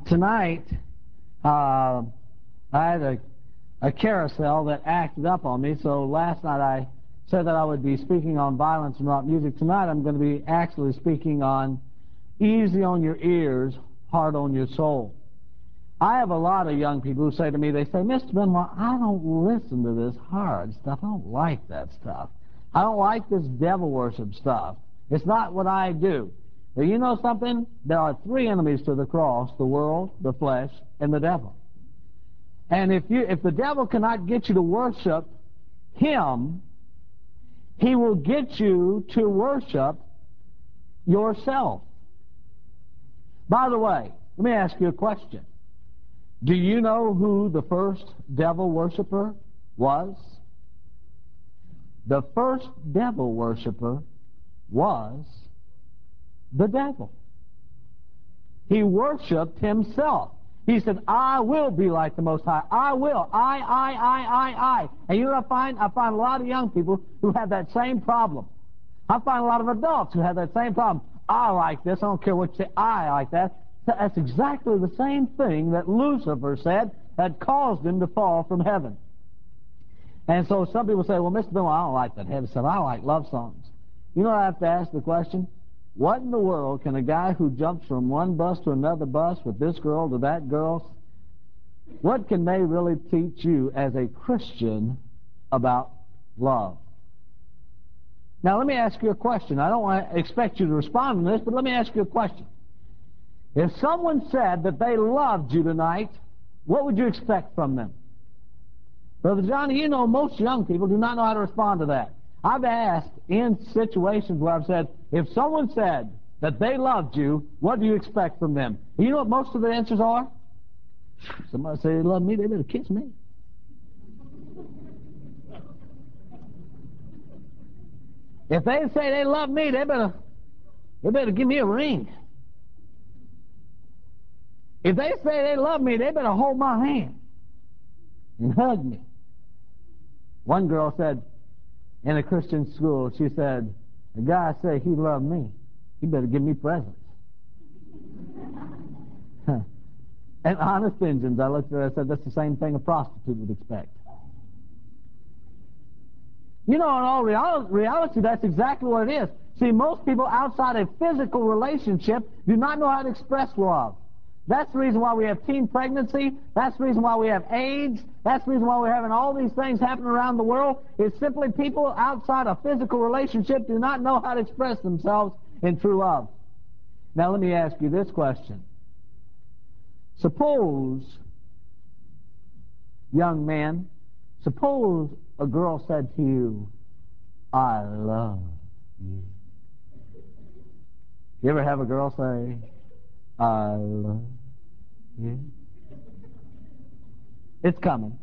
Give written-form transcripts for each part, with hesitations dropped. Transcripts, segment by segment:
Tonight, I had a carousel that acted up on me, so last night I said that I would be speaking on violence and not music. Tonight I'm going to be actually speaking on easy on your ears, hard on your soul. I have a lot of young people who say to me, they say, Mr. Benoit, I don't listen to this hard stuff. I don't like that stuff. I don't like this devil worship stuff. It's not what I do. Now, you know something? There are three enemies to the cross: the world, the flesh, and the devil. And if the devil cannot get you to worship him, he will get you to worship yourself. By the way, let me ask you a question. Do you know who the first devil worshiper was? The first devil worshiper was the devil. He worshipped himself. He said, I will be like the Most High. I will. I. And you know what I find? I find a lot of young people who have that same problem. I find a lot of adults who have that same problem. I like this. I don't care what you say. I like that. That's exactly the same thing that Lucifer said that caused him to fall from heaven. And so some people say, well, Mr. Bill, I don't like that heavy stuff. I like love songs. You know, I have to ask the question, what in the world can a guy who jumps from one bus to another bus with this girl to that girl, what can they really teach you as a Christian about love? Now, let me ask you a question. I don't want to expect you to respond to this, but let me ask you a question. If someone said that they loved you tonight, what would you expect from them? Brother Johnny, you know most young people do not know how to respond to that. I've asked in situations where I've said, if someone said that they loved you, what do you expect from them? And you know what most of the answers are? Somebody say they love me, they better kiss me. If they say they love me, they better give me a ring. If they say they love me, they better hold my hand and hug me. One girl said in a Christian school, she said, a guy say he loved me, he better give me presents. And honest Injuns, I looked at her and said, that's the same thing a prostitute would expect. You know, in all reality, that's exactly what it is. See, most people outside a physical relationship do not know how to express love. That's the reason why we have teen pregnancy. That's the reason why we have AIDS. That's the reason why we're having all these things happen around the world. It's simply people outside a physical relationship do not know how to express themselves in true love. Now let me ask you this question. Suppose, young man, suppose a girl said to you, I love you. You ever have a girl say, I love you? It's coming.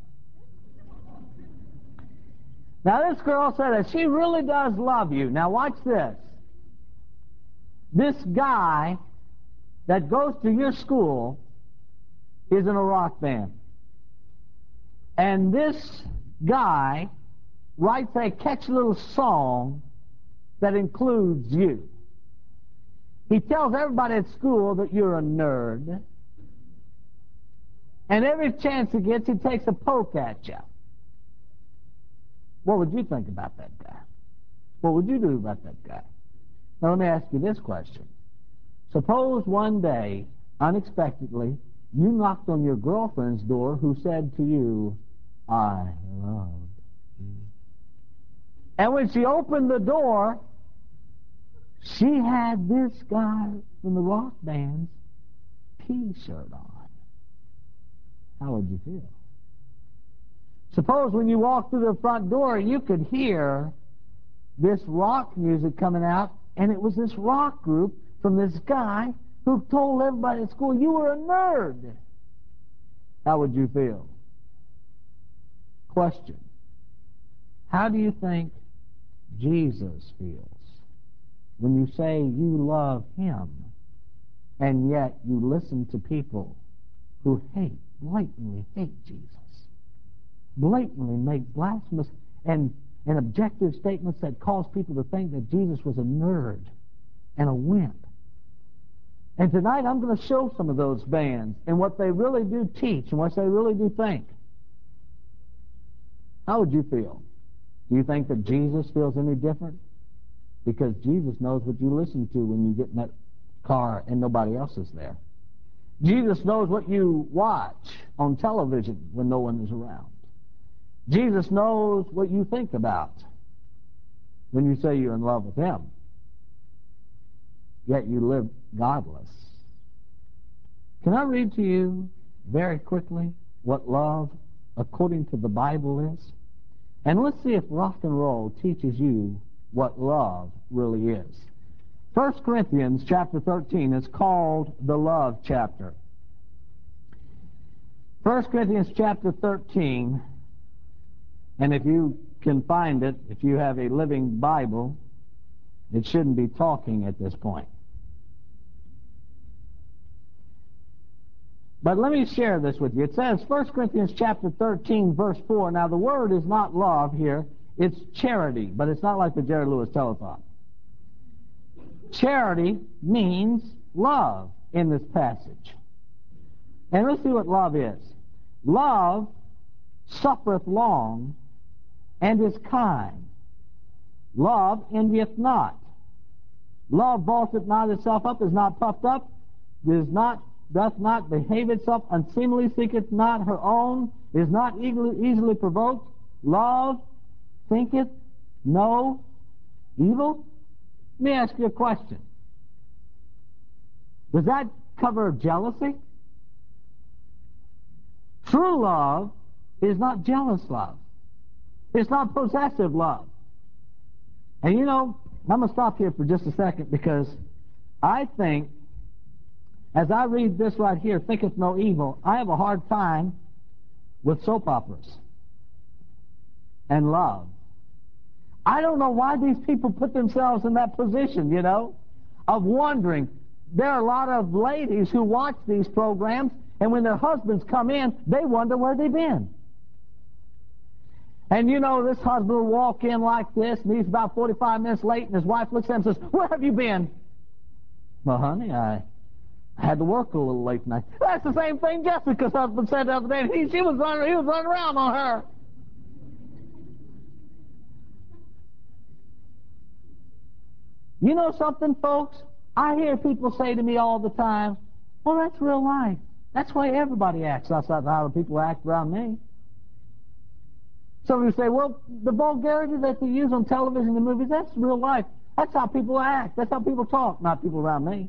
Now this girl said that she really does love you. Now watch this. This guy that goes to your school is in a rock band. And this guy writes a catchy little song that includes you. He tells everybody at school that you're a nerd. And every chance he gets, he takes a poke at you. What would you think about that guy? What would you do about that guy? Now let me ask you this question. Suppose one day, unexpectedly, you knocked on your girlfriend's door who said to you, I love you. And when she opened the door, she had this guy from the rock band's T-shirt on. How would you feel? Suppose when you walked through the front door, you could hear this rock music coming out, and it was this rock group from this guy who told everybody at school you were a nerd. How would you feel? Question. How do you think Jesus feels when you say you love him and yet you listen to people who blatantly hate Jesus, blatantly make blasphemous and objective statements that cause people to think that Jesus was a nerd and a wimp? And tonight I'm going to show some of those bands and what they really do teach and what they really do think. How would you feel? Do you think that Jesus feels any different? Because Jesus knows what you listen to when you get in that car and nobody else is there. Jesus knows what you watch on television when no one is around. Jesus knows what you think about when you say you're in love with Him. Yet you live godless. Can I read to you very quickly what love according to the Bible is? And let's see if rock and roll teaches you what love really is. 1 Corinthians chapter 13 is called the love chapter. 1 Corinthians chapter 13, and if you can find it, if you have a living Bible, it shouldn't be talking at this point. But let me share this with you. It says, 1 Corinthians chapter 13, verse 4. Now, the word is not love here. It's charity, but it's not like the Jerry Lewis telethon. Charity means love in this passage. And let's see what love is. Love suffereth long and is kind. Love envieth not. Love vaunteth not itself up, is not puffed up, doth not behave itself unseemly, seeketh not her own, is not easily provoked. Love thinketh no evil. Let me ask you a question. Does that cover jealousy? True love is not jealous love. It's not possessive love. And you know, I'm going to stop here for just a second because I think, as I read this right here, thinketh no evil, I have a hard time with soap operas and love. I don't know why these people put themselves in that position, you know, of wondering. There are a lot of ladies who watch these programs, and when their husbands come in, they wonder where they've been. And you know, this husband will walk in like this, and he's about 45 minutes late, and his wife looks at him and says, "Where have you been?" "Well, honey, I had to work a little late tonight." That's the same thing Jessica's husband said the other day. He was running around on her. You know something, folks? I hear people say to me all the time, "Well, that's real life. That's the way everybody acts. That's not how people act around me." Some of you say, "Well, the vulgarity that they use on television and movies, that's real life. That's how people act. That's how people talk, not people around me."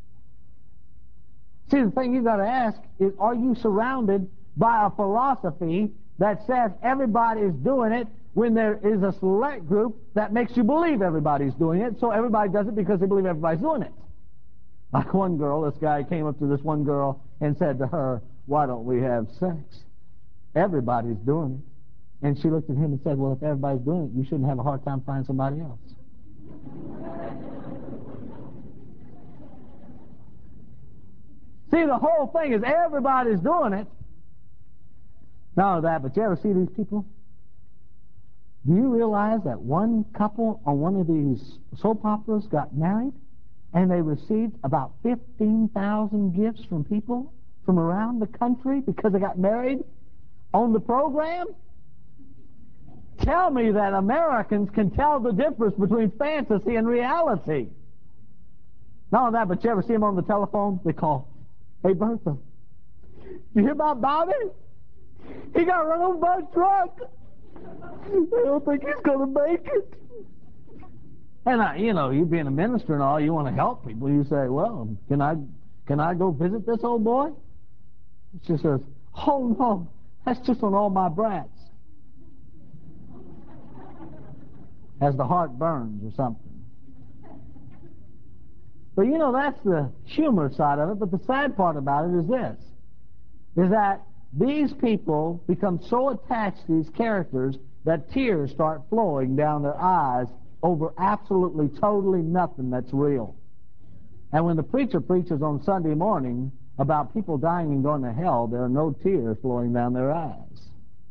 See, the thing you've got to ask is, are you surrounded by a philosophy that says everybody's doing it when there is a select group that makes you believe everybody's doing it, so everybody does it because they believe everybody's doing it? Like one girl, this guy came up to this one girl and said to her, "Why don't we have sex? Everybody's doing it." And she looked at him and said, "Well, if everybody's doing it, you shouldn't have a hard time finding somebody else." See, the whole thing is everybody's doing it. Not only that, but you ever see these people? Do you realize that one couple on one of these soap operas got married, and they received about 15,000 gifts from people from around the country because they got married on the program? Tell me that Americans can tell the difference between fantasy and reality. Not only that, but you ever see them on the telephone? They call, "Hey, Bertha, you hear about Bobby? He got run over by a truck. I don't think he's going to make it." And, you know, you being a minister and all, you want to help people. You say, "Well, can I go visit this old boy?" She says, "Oh, no, that's just on all my brats." As the heart burns or something. But you know, that's the humor side of it. But the sad part about it is this, is that these people become so attached to these characters that tears start flowing down their eyes over absolutely, totally nothing that's real. And when the preacher preaches on Sunday morning about people dying and going to hell, there are no tears flowing down their eyes.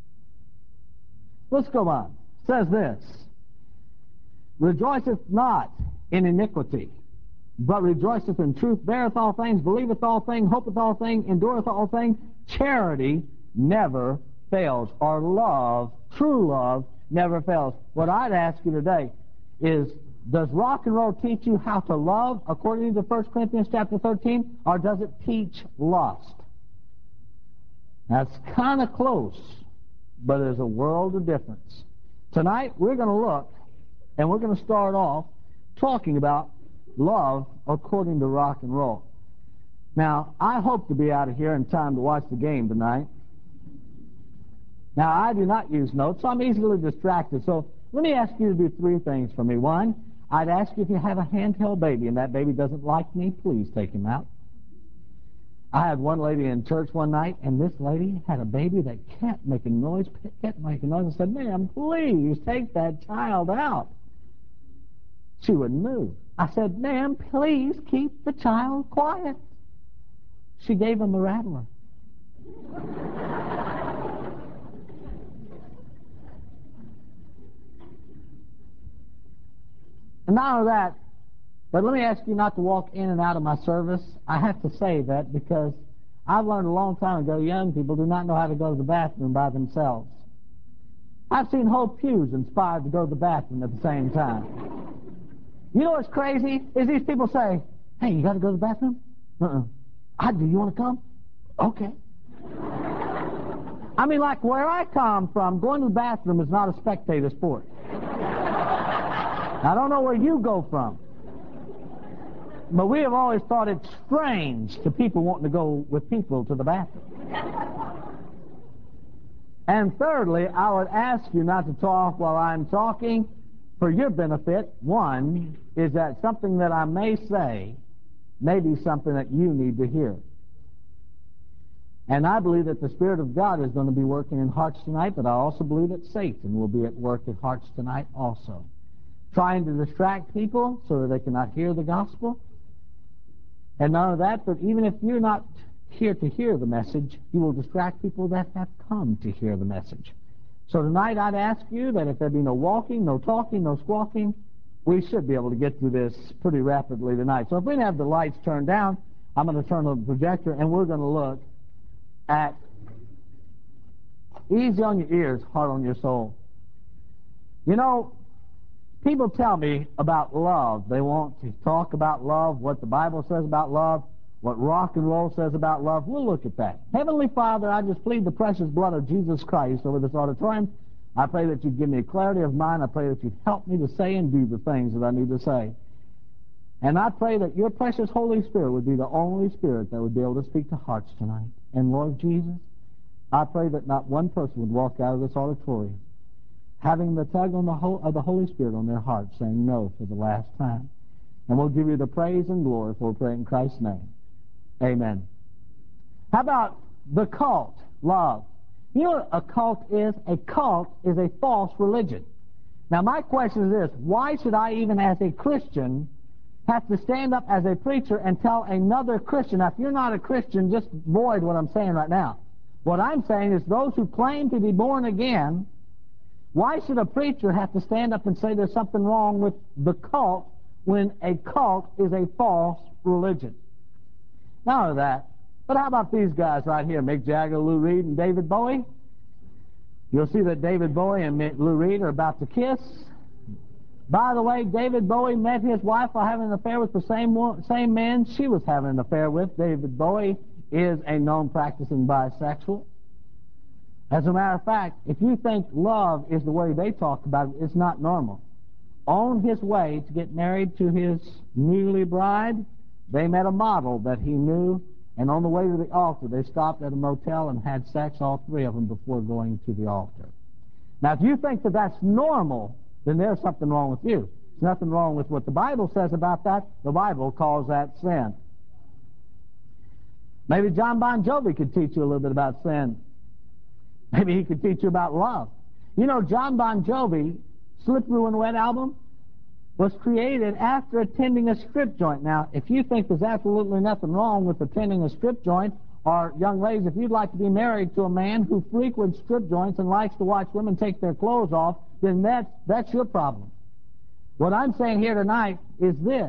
Let's go on. It says this, "Rejoiceth not in iniquity, but rejoiceth in truth, beareth all things, believeth all things, hopeth all things, endureth all things. Charity never fails, or love, true love, never fails. What I'd ask you today is, does rock and roll teach you how to love according to 1 Corinthians chapter 13, or does it teach lust? That's kind of close, but there's a world of difference. Tonight we're going to look, and we're going to start off talking about love according to rock and roll. Now, I hope to be out of here in time to watch the game tonight. Now, I do not use notes, so I'm easily distracted. So let me ask you to do three things for me. One, I'd ask you if you have a handheld baby and that baby doesn't like me, please take him out. I had one lady in church one night, and this lady had a baby that kept making noise, and said, "Ma'am, please take that child out." She wouldn't move. I said, "Ma'am, please keep the child quiet." She gave him the rattler. And not only that, but let me ask you not to walk in and out of my service. I have to say that because I've learned a long time ago young people do not know how to go to the bathroom by themselves. I've seen whole pews inspired to go to the bathroom at the same time. You know what's crazy? Is these people say, "Hey, you got to go to the bathroom?" "I do. You want to come?" "Okay." I mean, like where I come from, going to the bathroom is not a spectator sport. I don't know where you go from, but we have always thought it strange to people wanting to go with people to the bathroom. And thirdly, I would ask you not to talk while I'm talking for your benefit. One is that something that I may say may be something that you need to hear. And I believe that the Spirit of God is going to be working in hearts tonight, but I also believe that Satan will be at work in hearts tonight also, trying to distract people so that they cannot hear the gospel. And none of that, but even if you're not here to hear the message, you will distract people that have come to hear the message. So tonight I'd ask you that if there be no walking, no talking, no squawking, we should be able to get through this pretty rapidly tonight. So if we can have the lights turned down, I'm going to turn on the projector, and we're going to look at easy on your ears, heart on your soul. You know, people tell me about love. They want to talk about love, what the Bible says about love, what rock and roll says about love. We'll look at that. Heavenly Father, I just plead the precious blood of Jesus Christ over this auditorium. I pray that you'd give me clarity of mind. I pray that you'd help me to say and do the things that I need to say. And I pray that your precious Holy Spirit would be the only Spirit that would be able to speak to hearts tonight. And Lord Jesus, I pray that not one person would walk out of this auditorium having the tug on of the Holy Spirit on their heart, saying no for the last time. And we'll give you the praise and glory for praying in Christ's name. Amen. How about the cult, love? You know what a cult is? A cult is a false religion. Now my question is this: why should I, even as a Christian, have to stand up as a preacher and tell another Christian? Now if you're not a Christian, just void what I'm saying right now. What I'm saying is those who claim to be born again, why should a preacher have to stand up and say there's something wrong with the cult when a cult is a false religion? Not only that, but how about these guys right here, Mick Jagger, Lou Reed, and David Bowie? You'll see that David Bowie and Lou Reed are about to kiss. By the way, David Bowie met his wife while having an affair with the same man she was having an affair with. David Bowie is a known practicing bisexual. As a matter of fact, if you think love is the way they talk about it, it's not normal. On his way to get married to his newly bride, they met a model that he knew, and on the way to the altar, they stopped at a motel and had sex, all three of them, before going to the altar. Now, if you think that that's normal, then there's something wrong with you. There's nothing wrong with what the Bible says about that. The Bible calls that sin. Maybe John Bon Jovi could teach you a little bit about sin. Maybe he could teach you about love. You know, John Bon Jovi, Slippery When Wet album, was created after attending a strip joint. Now, if you think there's absolutely nothing wrong with attending a strip joint, or young ladies, if you'd like to be married to a man who frequents strip joints and likes to watch women take their clothes off, then that's your problem. What I'm saying here tonight is this: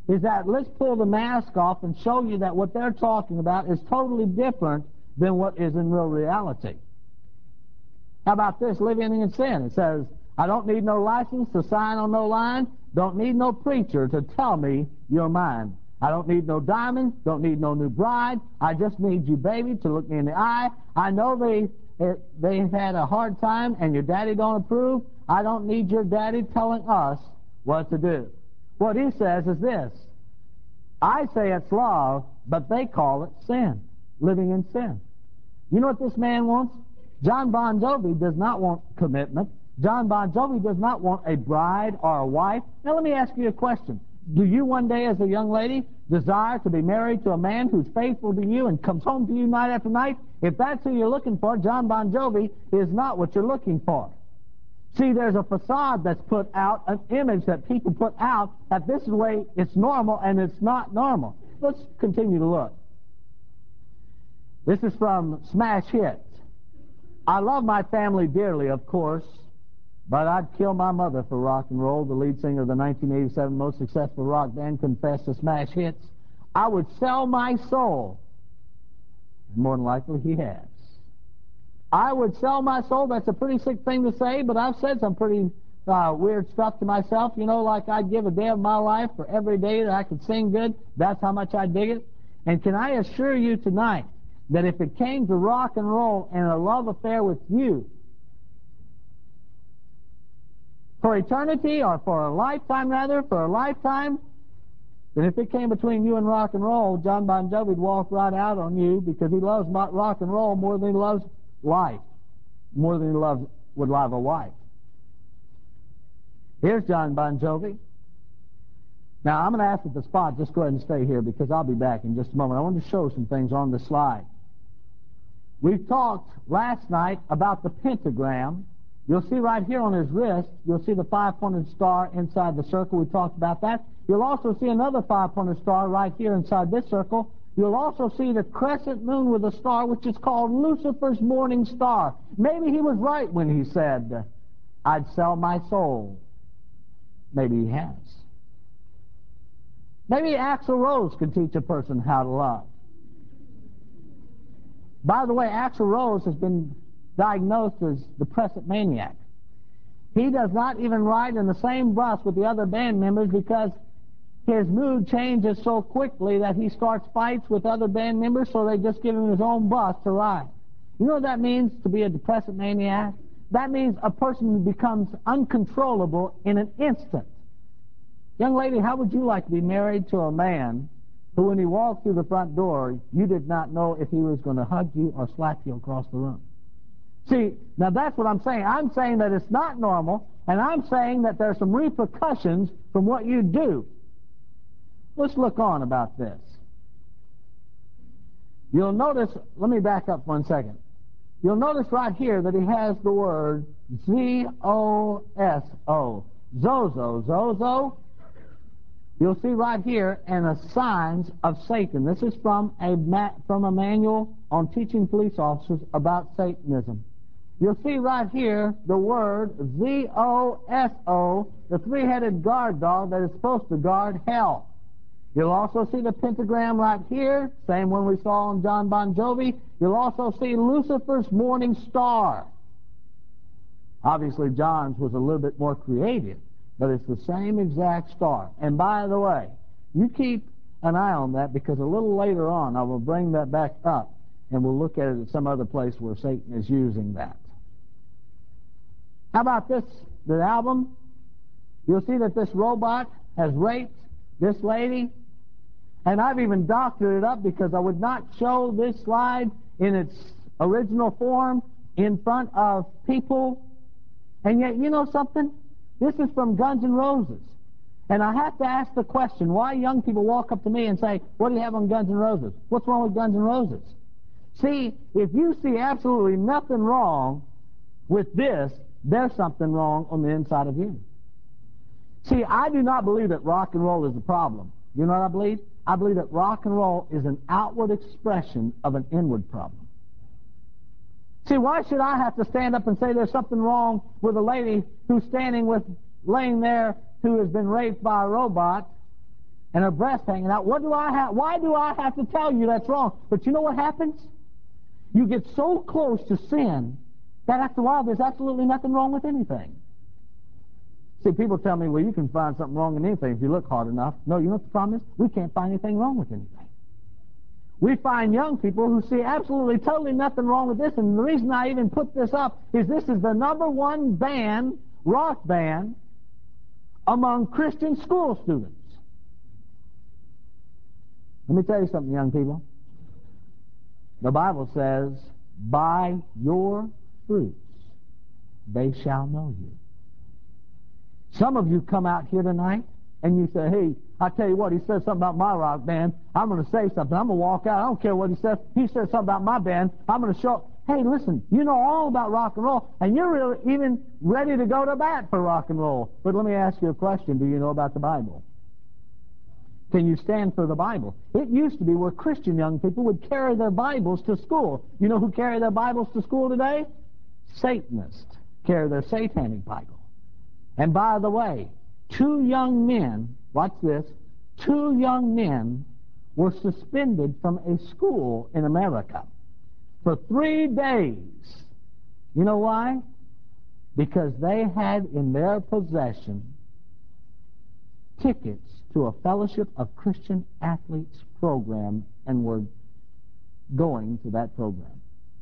is that let's pull the mask off and show you that what they're talking about is totally different than what is in real reality. How about this, living in sin? It says, I don't need no license to sign on no line, don't need no preacher to tell me you're mine. I don't need no diamonds, don't need no new bride, I just need you, baby, to look me in the eye. I know they've had a hard time and your daddy don't approve. I don't need your daddy telling us what to do. What he says is this, I say it's love, but they call it sin, living in sin. You know what this man wants? John Bon Jovi does not want commitment. John Bon Jovi does not want a bride or a wife. Now let me ask you a question. Do you one day as a young lady desire to be married to a man who's faithful to you and comes home to you night after night? If that's who you're looking for, John Bon Jovi is not what you're looking for. See, there's a facade that's put out, an image that people put out, that this is the way it's normal, and it's not normal. Let's continue to look. This is from Smash Hits. I love my family dearly, of course, but I'd kill my mother for rock and roll. The lead singer of the 1987 most successful rock band confessed to Smash Hits. I would sell my soul. And more than likely, he has. I would sell my soul. That's a pretty sick thing to say, but I've said some pretty weird stuff to myself. You know, like I'd give a day of my life for every day that I could sing good. That's how much I dig it. And can I assure you tonight that if it came to rock and roll and a love affair with you, for eternity, or for a lifetime rather, for a lifetime, then if it came between you and rock and roll, John Bon Jovi would walk right out on you because he loves rock and roll more than he loves life, more than he would love a wife. Here's John Bon Jovi. Now, I'm going to ask at the spot, just go ahead and stay here because I'll be back in just a moment. I want to show some things on the slide. We've talked last night about the pentagram. You'll see right here on his wrist, you'll see the five-pointed star inside the circle. We talked about that. You'll also see another five-pointed star right here inside this circle. You'll also see the crescent moon with a star, which is called Lucifer's morning star. Maybe he was right when he said, I'd sell my soul. Maybe he has. Maybe Axl Rose could teach a person how to love. By the way, Axl Rose has been diagnosed as depressive maniac. He does not even ride in the same bus with the other band members because his mood changes so quickly that he starts fights with other band members, so they just give him his own bus to ride. You know what that means, to be a depressive maniac? That means a person who becomes uncontrollable in an instant. Young lady, how would you like to be married to a man who, when he walked through the front door, you did not know if he was going to hug you or slap you across the room? See, now that's what I'm saying. I'm saying that it's not normal, and I'm saying that there's some repercussions from what you do. Let's look on about this. You'll notice, let me back up 1 second. You'll notice right here that he has the word Z-O-S-O. Zozo, Zozo. You'll see right here, and the signs of Satan. This is from a manual on teaching police officers about Satanism. You'll see right here the word Z-O-S-O, the three-headed guard dog that is supposed to guard hell. You'll also see the pentagram right here, same one we saw on John Bon Jovi. You'll also see Lucifer's morning star. Obviously, John's was a little bit more creative, but it's the same exact star. And by the way, you keep an eye on that because a little later on I will bring that back up and we'll look at it at some other place where Satan is using that. How about this, the album? You'll see that this robot has raped this lady. And I've even doctored it up because I would not show this slide in its original form in front of people. And yet, you know something? This is from Guns N' Roses. And I have to ask the question, why young people walk up to me and say, what do you have on Guns N' Roses? What's wrong with Guns N' Roses? See, if you see absolutely nothing wrong with this, there's something wrong on the inside of you. See, I do not believe that rock and roll is the problem. You know what I believe? I believe that rock and roll is an outward expression of an inward problem. See, why should I have to stand up and say there's something wrong with a lady who's laying there, who has been raped by a robot, and her breast hanging out. What do I have? Why do I have to tell you that's wrong? But you know what happens? You get so close to sin that after a while there's absolutely nothing wrong with anything. See, people tell me, well, you can find something wrong in anything if you look hard enough. No, you know what the problem is? We can't find anything wrong with anything. We find young people who see absolutely, totally nothing wrong with this, and the reason I even put this up is this is the #1 band, rock band, among Christian school students. Let me tell you something, young people. The Bible says, by your fruits they shall know you. Some of you come out here tonight and you say, hey, I tell you what, he says something about my rock band. I'm going to say something. I'm going to walk out. I don't care what he says. He says something about my band. I'm going to show. Hey, listen, you know all about rock and roll, and you're really even ready to go to bat for rock and roll. But let me ask you a question. Do you know about the Bible? Can you stand for the Bible? It used to be where Christian young people would carry their Bibles to school. You know who carry their Bibles to school today? Satanists carry their satanic Bible. And by the way, 2 young men, watch this, 2 young men were suspended from a school in America for 3 days. You know why? Because they had in their possession tickets to a Fellowship of Christian Athletes program and were going to that program.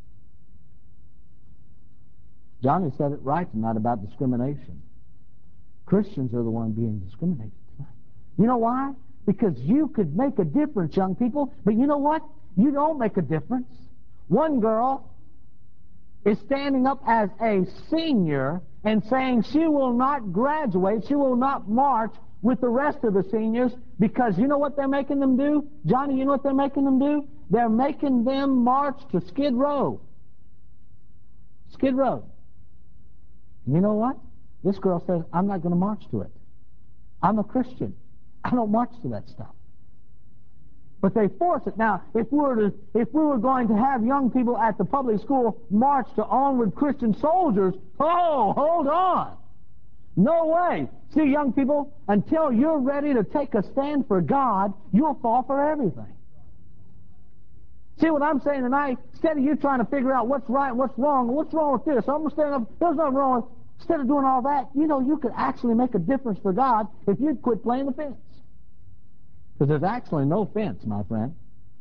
Johnny said it right tonight about discrimination. Christians are the ones being discriminated tonight. You know why? Because you could make a difference, young people, but you know what? You don't make a difference. One girl is standing up as a senior and saying she will not graduate, she will not march with the rest of the seniors because you know what they're making them do? Johnny, you know what they're making them do? They're making them march to Skid Row. Skid Row. And you know what? This girl says, I'm not going to march to it. I'm a Christian. I don't march to that stuff. But they force it. Now, if we were going to have young people at the public school march to Onward Christian Soldiers, oh, hold on. No way. See, young people, until you're ready to take a stand for God, you'll fall for everything. See what I'm saying tonight? Instead of you trying to figure out what's right and what's wrong with this, I'm going to stand up, there's nothing wrong with it. Instead of doing all that, you know, you could actually make a difference for God if you'd quit playing the fence. Because there's actually no fence, my friend.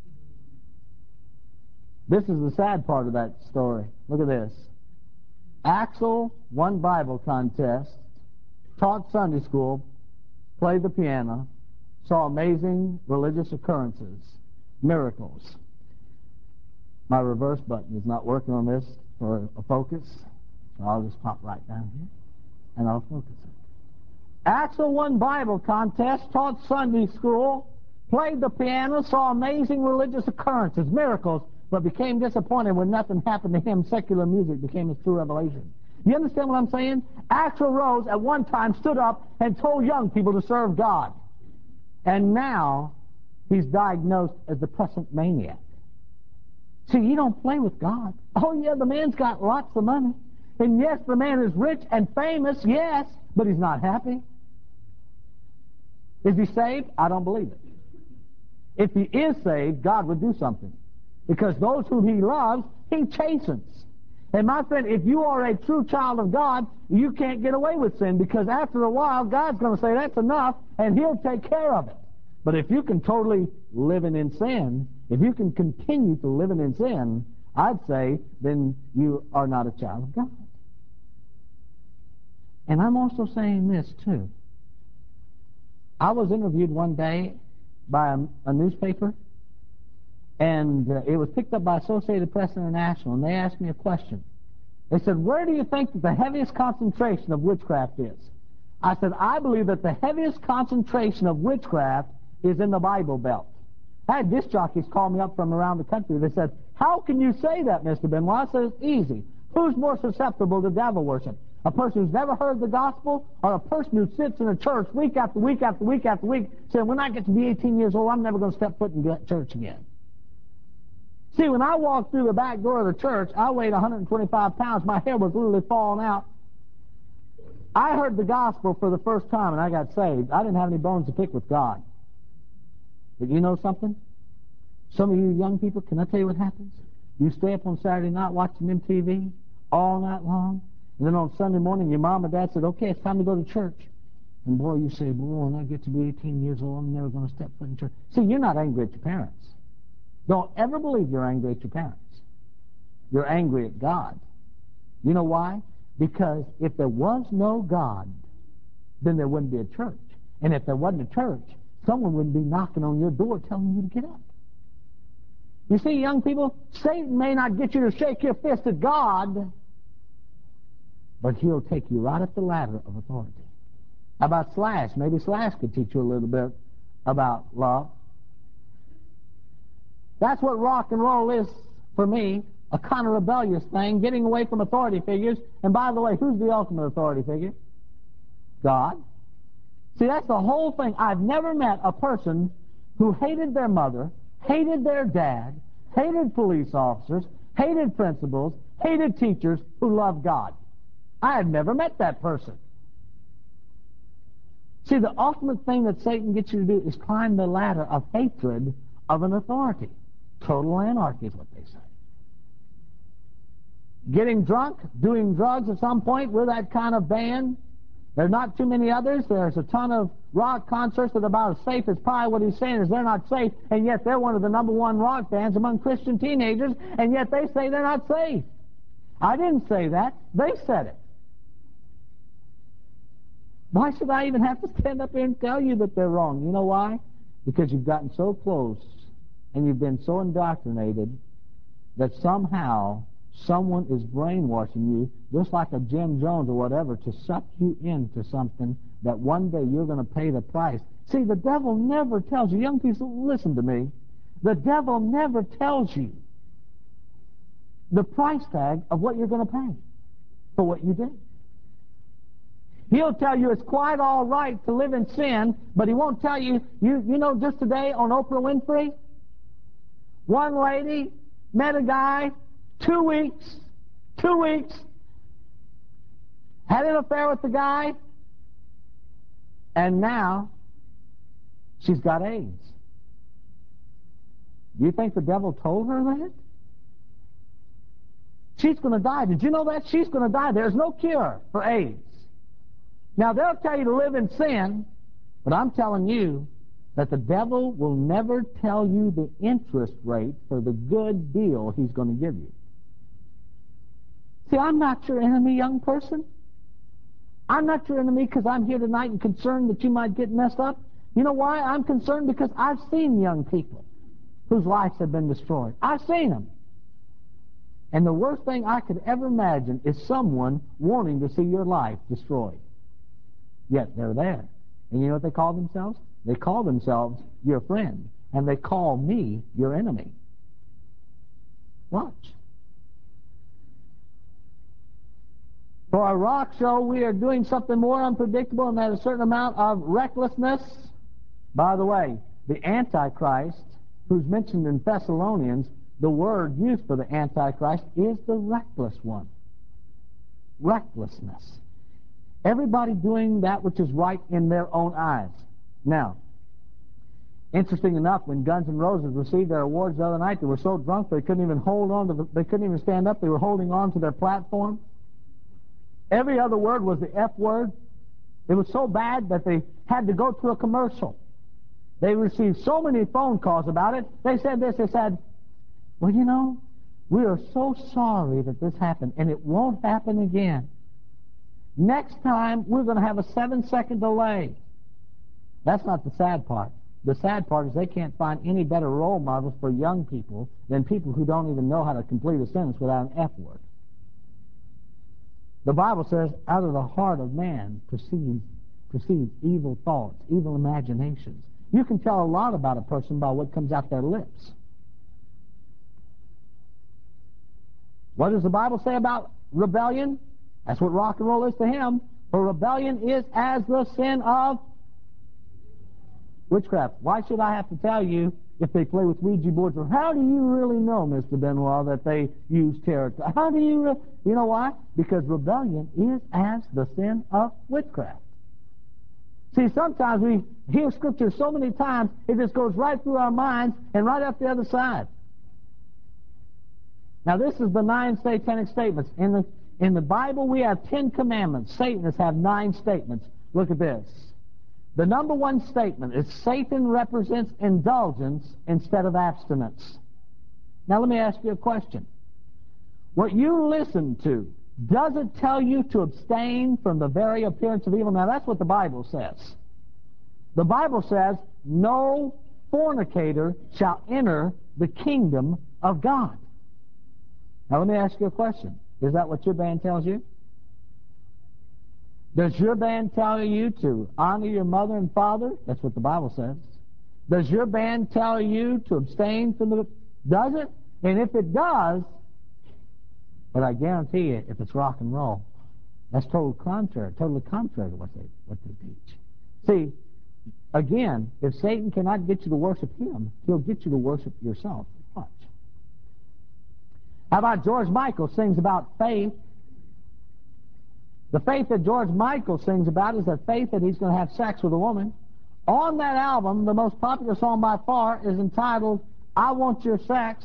This is the sad part of that story. Look at this. Axel won Bible contest, taught Sunday school, played the piano, saw amazing religious occurrences, miracles. My reverse button is not working on this for a focus, so I'll just pop right down here, and I'll focus it. Axel won Bible contest, taught Sunday school, played the piano, saw amazing religious occurrences, miracles, but became disappointed when nothing happened to him. Secular music became his true revelation. You understand what I'm saying? Axl Rose at one time stood up and told young people to serve God. And now he's diagnosed as depressant maniac. See, you don't play with God. Oh, yeah, the man's got lots of money. And yes, the man is rich and famous, yes, but he's not happy. Is he saved? I don't believe it. If he is saved, God would do something. Because those whom he loves, he chastens. And my friend, if you are a true child of God, you can't get away with sin, because after a while, God's going to say, that's enough, and he'll take care of it. But if you can totally live in sin, if you can continue to live in sin, I'd say then you are not a child of God. And I'm also saying this, too. I was interviewed one day by a newspaper, and it was picked up by Associated Press International, and they asked me a question. They said, where do you think that the heaviest concentration of witchcraft is? I said, I believe that the heaviest concentration of witchcraft is in the Bible Belt. I had disc jockeys call me up from around the country. They said, how can you say that, Mr. Benoit? I said, it's easy. Who's more susceptible to devil worship? A person who's never heard the gospel, or a person who sits in a church week after week after week after week saying, when I get to be 18 years old, I'm never going to step foot in church again. See, when I walked through the back door of the church, I weighed 125 pounds. My hair was literally falling out. I heard the gospel for the first time, and I got saved. I didn't have any bones to pick with God. But you know something? Some of you young people, can I tell you what happens? You stay up on Saturday night watching MTV all night long, and then on Sunday morning your mom and dad said, okay, it's time to go to church. And boy, you say, boy, when I get to be 18 years old, I'm never going to step foot in church. See, you're not angry at your parents. Don't ever believe you're angry at your parents. You're angry at God. You know why? Because if there was no God, then there wouldn't be a church. And if there wasn't a church, someone wouldn't be knocking on your door telling you to get up. You see, young people, Satan may not get you to shake your fist at God, but he'll take you right up the ladder of authority. How about Slash? Maybe Slash could teach you a little bit about love. That's what rock and roll is for me, a kind of rebellious thing, getting away from authority figures. And by the way, who's the ultimate authority figure? God. See, that's the whole thing. I've never met a person who hated their mother, hated their dad, hated police officers, hated principals, hated teachers, who loved God. I have never met that person. See, the ultimate thing that Satan gets you to do is climb the ladder of hatred of an authority. Total anarchy is what they say. Getting drunk, doing drugs at some point, we're that kind of band. There's not too many others. There's a ton of rock concerts that are about as safe as probably what he's saying is they're not safe, and yet they're one of the #1 rock bands among Christian teenagers, and yet they say they're not safe. I didn't say that. They said it. Why should I even have to stand up here and tell you that they're wrong? You know why? Because you've gotten so close and you've been so indoctrinated that somehow someone is brainwashing you, just like a Jim Jones or whatever, to suck you into something that one day you're going to pay the price. See, the devil never tells you. Young people, listen to me. The devil never tells you the price tag of what you're going to pay for what you did. He'll tell you it's quite all right to live in sin, but he won't tell you, you know, just today on Oprah Winfrey, one lady met a guy, 2 weeks, had an affair with the guy, and now she's got AIDS. Do you think the devil told her that? She's going to die. Did you know that? She's going to die. There's no cure for AIDS. Now, they'll tell you to live in sin, but I'm telling you that the devil will never tell you the interest rate for the good deal he's going to give you. See, I'm not your enemy, young person. I'm not your enemy because I'm here tonight and concerned that you might get messed up. You know why? I'm concerned because I've seen young people whose lives have been destroyed. I've seen them. And the worst thing I could ever imagine is someone wanting to see your life destroyed. Yet they're there. And you know what they call themselves? They call themselves your friend. And they call me your enemy. Watch. For our rock show, we are doing something more unpredictable and that a certain amount of recklessness. By the way, the Antichrist, who's mentioned in Thessalonians, the word used for the Antichrist is the reckless one. Recklessness. Everybody doing that which is right in their own eyes. Now, interesting enough, when Guns N' Roses received their awards the other night, they were so drunk they couldn't even hold on to they couldn't even stand up. They were holding on to their platform. Every other word was the F word. It was so bad that they had to go to a commercial. They received so many phone calls about it. They said this. They said, well, you know, we are so sorry that this happened, and it won't happen again. Next time, we're going to have a 7-second delay. That's not the sad part. The sad part is they can't find any better role models for young people than people who don't even know how to complete a sentence without an F word. The Bible says, out of the heart of man proceeds evil thoughts, evil imaginations. You can tell a lot about a person by what comes out their lips. What does the Bible say about rebellion? That's what rock and roll is to him. For rebellion is as the sin of witchcraft. Why should I have to tell you if they play with Ouija boards? Or how do you really know, Mr. Benoit, that they use tarot? How do you know why? Because rebellion is as the sin of witchcraft. See, sometimes we hear Scripture so many times, it just goes right through our minds and right up the other side. Now, this is the 9 satanic statements. In the Bible, we have 10 commandments. Satanists have 9 statements. Look at this. The number 1 statement is Satan represents indulgence instead of abstinence. Now, let me ask you a question. What you listen to, does it tell you to abstain from the very appearance of evil? Now, that's what the Bible says. The Bible says, no fornicator shall enter the kingdom of God. Now, let me ask you a question. Is that what your band tells you? Does your band tell you to honor your mother and father? That's what the Bible says. Does your band tell you to abstain from the... Does it? And if it does, but I guarantee you, if it's rock and roll, that's totally contrary to what they teach. See, again, if Satan cannot get you to worship him, he'll get you to worship yourself. Watch. How about George Michael sings about faith? The faith that George Michael sings about is the faith that he's going to have sex with a woman. On that album, the most popular song by far is entitled, I Want Your Sex.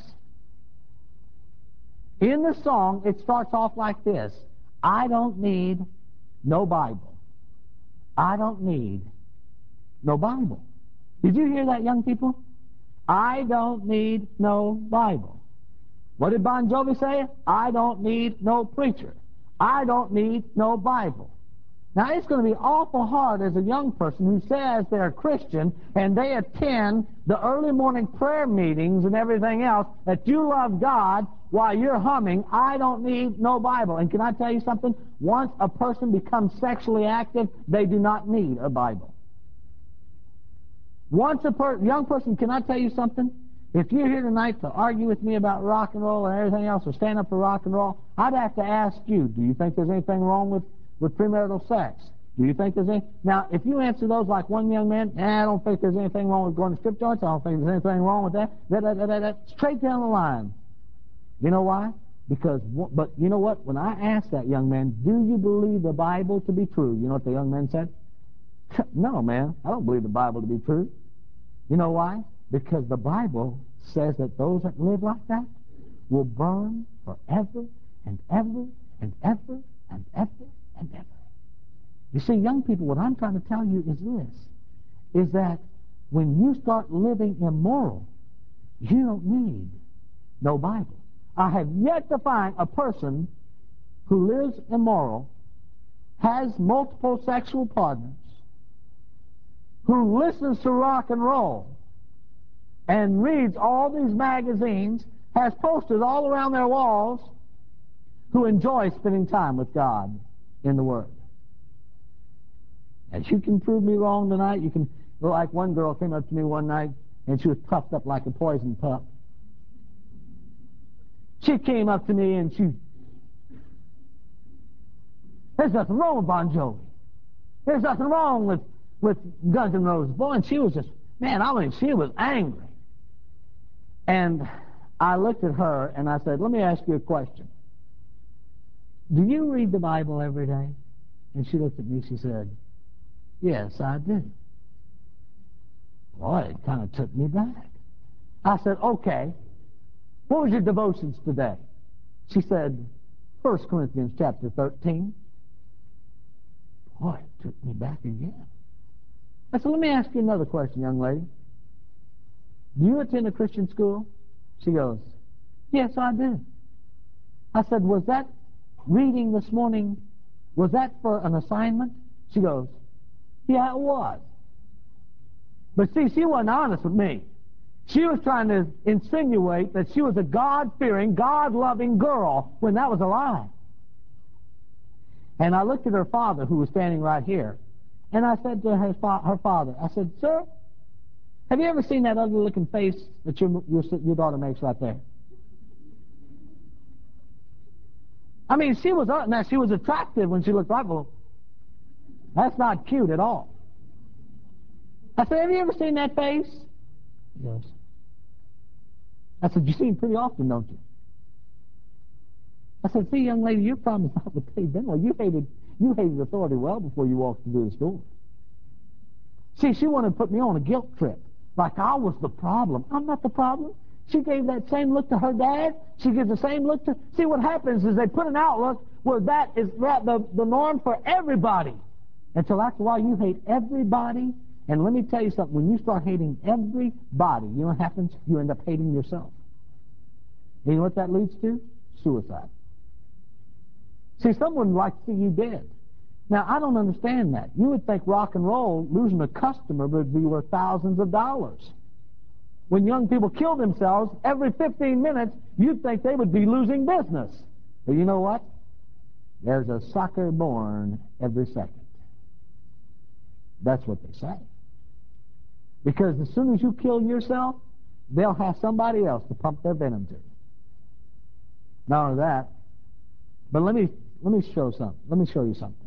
In the song, it starts off like this. I don't need no Bible. I don't need no Bible. Did you hear that, young people? I don't need no Bible. What did Bon Jovi say? I don't need no preacher. I don't need no Bible. Now, it's going to be awful hard as a young person who says they're a Christian and they attend the early morning prayer meetings and everything else, that you love God while you're humming, I don't need no Bible. And can I tell you something? Once a person becomes sexually active, they do not need a Bible. Once a young person, can I tell you something? If you're here tonight to argue with me about rock and roll and everything else, or stand up for rock and roll, I'd have to ask you, do you think there's anything wrong with premarital sex? Do you think there's any? Now, if you answer those like one young man, I don't think there's anything wrong with going to strip joints, I don't think there's anything wrong with that, straight down the line. You know why? But you know what? When I asked that young man, do you believe the Bible to be true? You know what the young man said? No, man, I don't believe the Bible to be true. You know why? Because the Bible says that those that live like that will burn forever and ever and ever and ever and ever. You see, young people, what I'm trying to tell you is this, is that when you start living immoral, you don't need no Bible. I have yet to find a person who lives immoral, has multiple sexual partners, who listens to rock and roll, and reads all these magazines, has posters all around their walls, who enjoy spending time with God in the Word. And you can prove me wrong tonight. You can, like one girl came up to me one night, and she was puffed up like a poison pup. She came up to me and there's nothing wrong with Bon Jovi. There's nothing wrong with Guns N' Roses. Boy, and she was just, man, I mean, she was angry. And I looked at her and I said, let me ask you a question. Do you read the Bible every day? And she looked at me, she said, yes, I do. Boy, it kind of took me back. I said, okay, what was your devotions today? She said, 1 Corinthians chapter 13. Boy, it took me back again. I said, let me ask you another question, young lady. Do you attend a Christian school? She goes, yes, I do. I said, was that reading this morning, was that for an assignment? She goes, yeah, it was. But see, she wasn't honest with me. She was trying to insinuate that she was a God-fearing, God-loving girl when that was a lie. And I looked at her father, who was standing right here, and I said to her father, I said, sir, have you ever seen that ugly-looking face that your daughter makes right there? I mean, she was attractive when she looked right. Well, that's not cute at all. I said, have you ever seen that face? Yes. I said, you see him pretty often, don't you? I said, see, young lady, your problem is not with Dave Benwell. You hated authority well before you walked through this door. See, she wanted to put me on a guilt trip, like I was the problem. I'm not the problem. She gave that same look to her dad. She gives the same look to... See, what happens is they put an outlook where that is the norm for everybody. Until after a while, you hate everybody. And let me tell you something. When you start hating everybody, you know what happens? You end up hating yourself. And you know what that leads to? Suicide. See, someone would like to see you dead. Now, I don't understand that. You would think rock and roll, losing a customer, would be worth thousands of dollars. When young people kill themselves every 15 minutes, you'd think they would be losing business. But you know what? There's a sucker born every second. That's what they say. Because as soon as you kill yourself, they'll have somebody else to pump their venom to. Not only that, but let me show something. Let me show you something.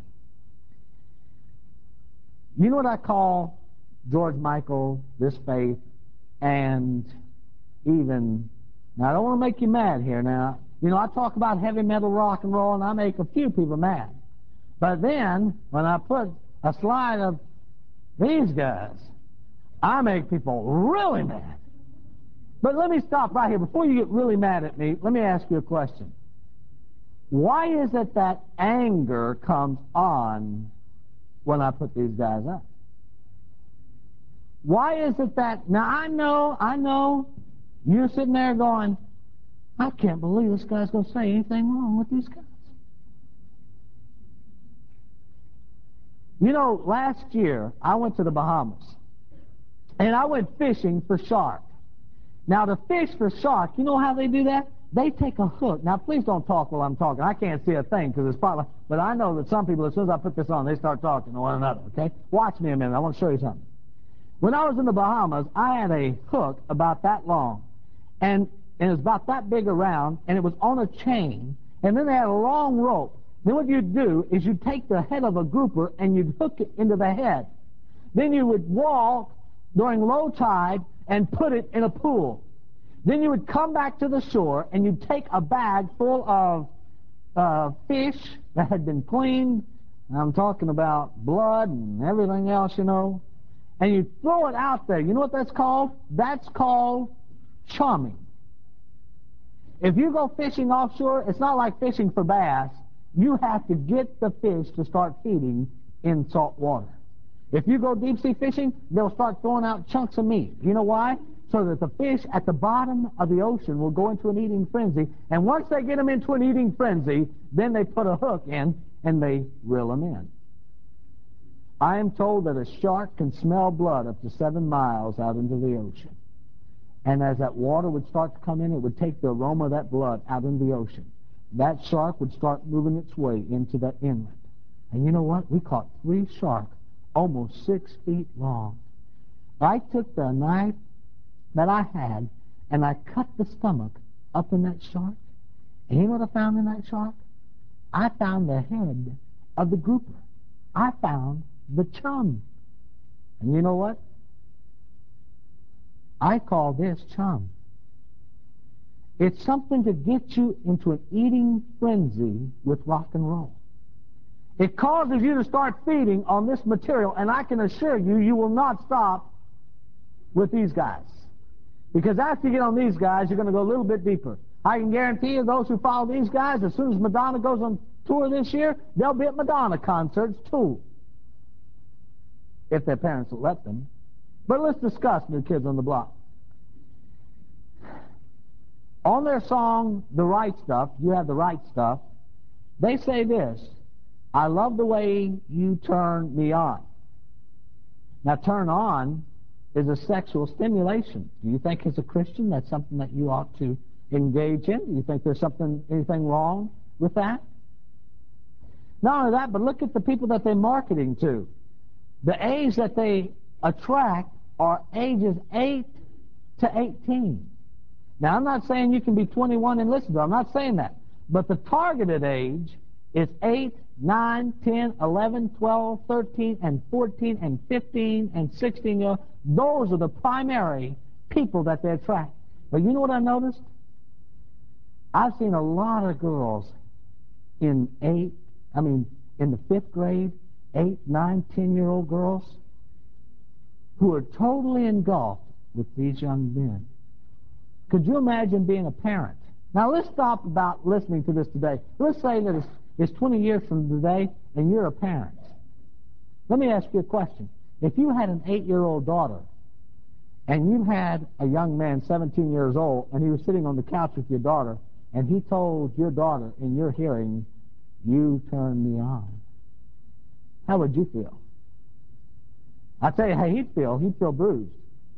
You know what I call George Michael, this faith, and even, now I don't want to make you mad here now. You know, I talk about heavy metal rock and roll, and I make a few people mad. But then, when I put a slide of these guys, I make people really mad. But let me stop right here. Before you get really mad at me, let me ask you a question. Why is it that anger comes on when I put these guys up? Why is it that... Now, I know, you're sitting there going, I can't believe this guy's going to say anything wrong with these guys. You know, last year, I went to the Bahamas, and I went fishing for shark. Now, to fish for shark, you know how they do that? They take a hook. Now, please don't talk while I'm talking. I can't see a thing because it's probably... But I know that some people, as soon as I put this on, they start talking to one another, okay? Watch me a minute. I want to show you something. When I was in the Bahamas, I had a hook about that long, and it was about that big around, and it was on a chain, and then they had a long rope. Then what you'd do is you'd take the head of a grouper and you'd hook it into the head. Then you would walk during low tide and put it in a pool. Then you would come back to the shore and you'd take a bag full of fish that had been cleaned. I'm talking about blood and everything else, you know. And you throw it out there. You know what that's called? That's called chumming. If you go fishing offshore, it's not like fishing for bass. You have to get the fish to start feeding in salt water. If you go deep-sea fishing, they'll start throwing out chunks of meat. You know why? So that the fish at the bottom of the ocean will go into an eating frenzy. And once they get them into an eating frenzy, then they put a hook in and they reel them in. I am told that a shark can smell blood up to 7 miles out into the ocean. And as that water would start to come in, it would take the aroma of that blood out into the ocean. That shark would start moving its way into that inlet. And you know what? We caught 3 sharks, almost 6 feet long. I took the knife that I had, and I cut the stomach up in that shark. And you know what I found in that shark? I found the head of the grouper. I found the chum. And you know what? I call this chum. It's something to get you into an eating frenzy with rock and roll. It causes you to start feeding on this material, and I can assure you, you will not stop with these guys. Because after you get on these guys, you're going to go a little bit deeper. I can guarantee you, those who follow these guys, as soon as Madonna goes on tour this year, they'll be at Madonna concerts too, if their parents will let them. But let's discuss New Kids on the Block. On their song, The Right Stuff, You Have the Right Stuff, they say this: I love the way you turn me on. Now, turn on is a sexual stimulation. Do you think as a Christian that's something that you ought to engage in? Do you think there's anything wrong with that? Not only that, but look at the people that they're marketing to. The age that they attract are ages 8 to 18. Now, I'm not saying you can be 21 and listen to them. I'm not saying that. But the targeted age is 8, 9, 10, 11, 12, 13, and 14, and 15, and 16 years. Those are the primary people that they attract. But you know what I noticed? I've seen a lot of girls in the 5th grade, 8, 9, 10-year-old girls. who are totally engulfed with these young men. Could you imagine being a parent? Now let's stop about listening to this today. Let's say that it's 20 years from today and you're a parent. Let me ask you a question. If you had an 8-year-old daughter and you had a young man, 17 years old, and he was sitting on the couch with your daughter, and he told your daughter in your hearing, "You turn me on," how would you feel? I tell you how he'd feel. He'd feel bruised.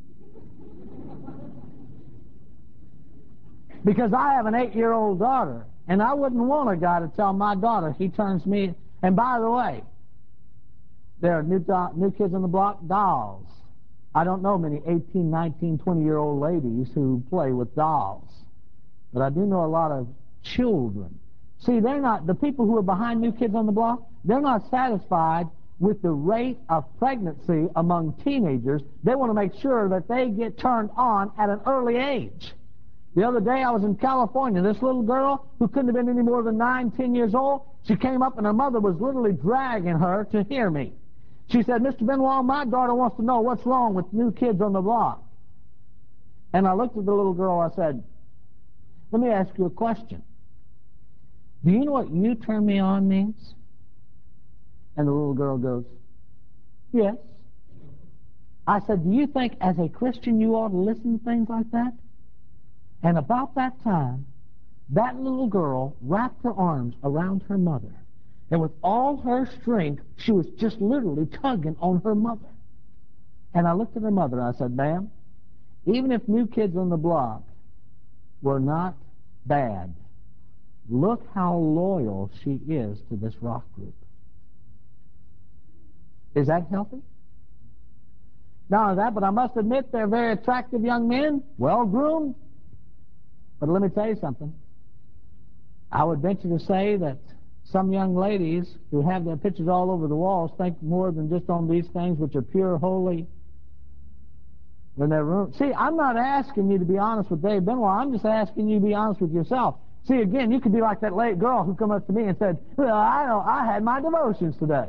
Because I have an 8-year-old daughter, and I wouldn't want a guy to tell my daughter he turns me. And by the way, there are new kids on the block, dolls. I don't know many 18, 19, 20-year-old ladies who play with dolls, but I do know a lot of children. See, they're not, the people who are behind New Kids on the Block, they're not satisfied with the rate of pregnancy among teenagers. They want to make sure that they get turned on at an early age. The other day I was in California. This little girl, who couldn't have been any more than 9, 10 years old, she came up and her mother was literally dragging her to hear me. She said, "Mr. Benoit, my daughter wants to know what's wrong with New Kids on the Block." And I looked at the little girl, I said, "Let me ask you a question. Do you know what 'you turn me on' means?" And the little girl goes, "Yes." I said, "Do you think as a Christian you ought to listen to things like that?" And about that time, that little girl wrapped her arms around her mother. And with all her strength, she was just literally tugging on her mother. And I looked at her mother and I said, "Ma'am, even if New Kids on the Block were not bad, look how loyal she is to this rock group." Is that healthy? Not only that, but I must admit they're very attractive young men, well-groomed. But let me tell you something. I would venture to say that some young ladies who have their pictures all over the walls think more than just on these things which are pure, holy, in their room. See, I'm not asking you to be honest with Dave Benoit. I'm just asking you to be honest with yourself. See, again, you could be like that late girl who come up to me and said, "Well, I had my devotions today."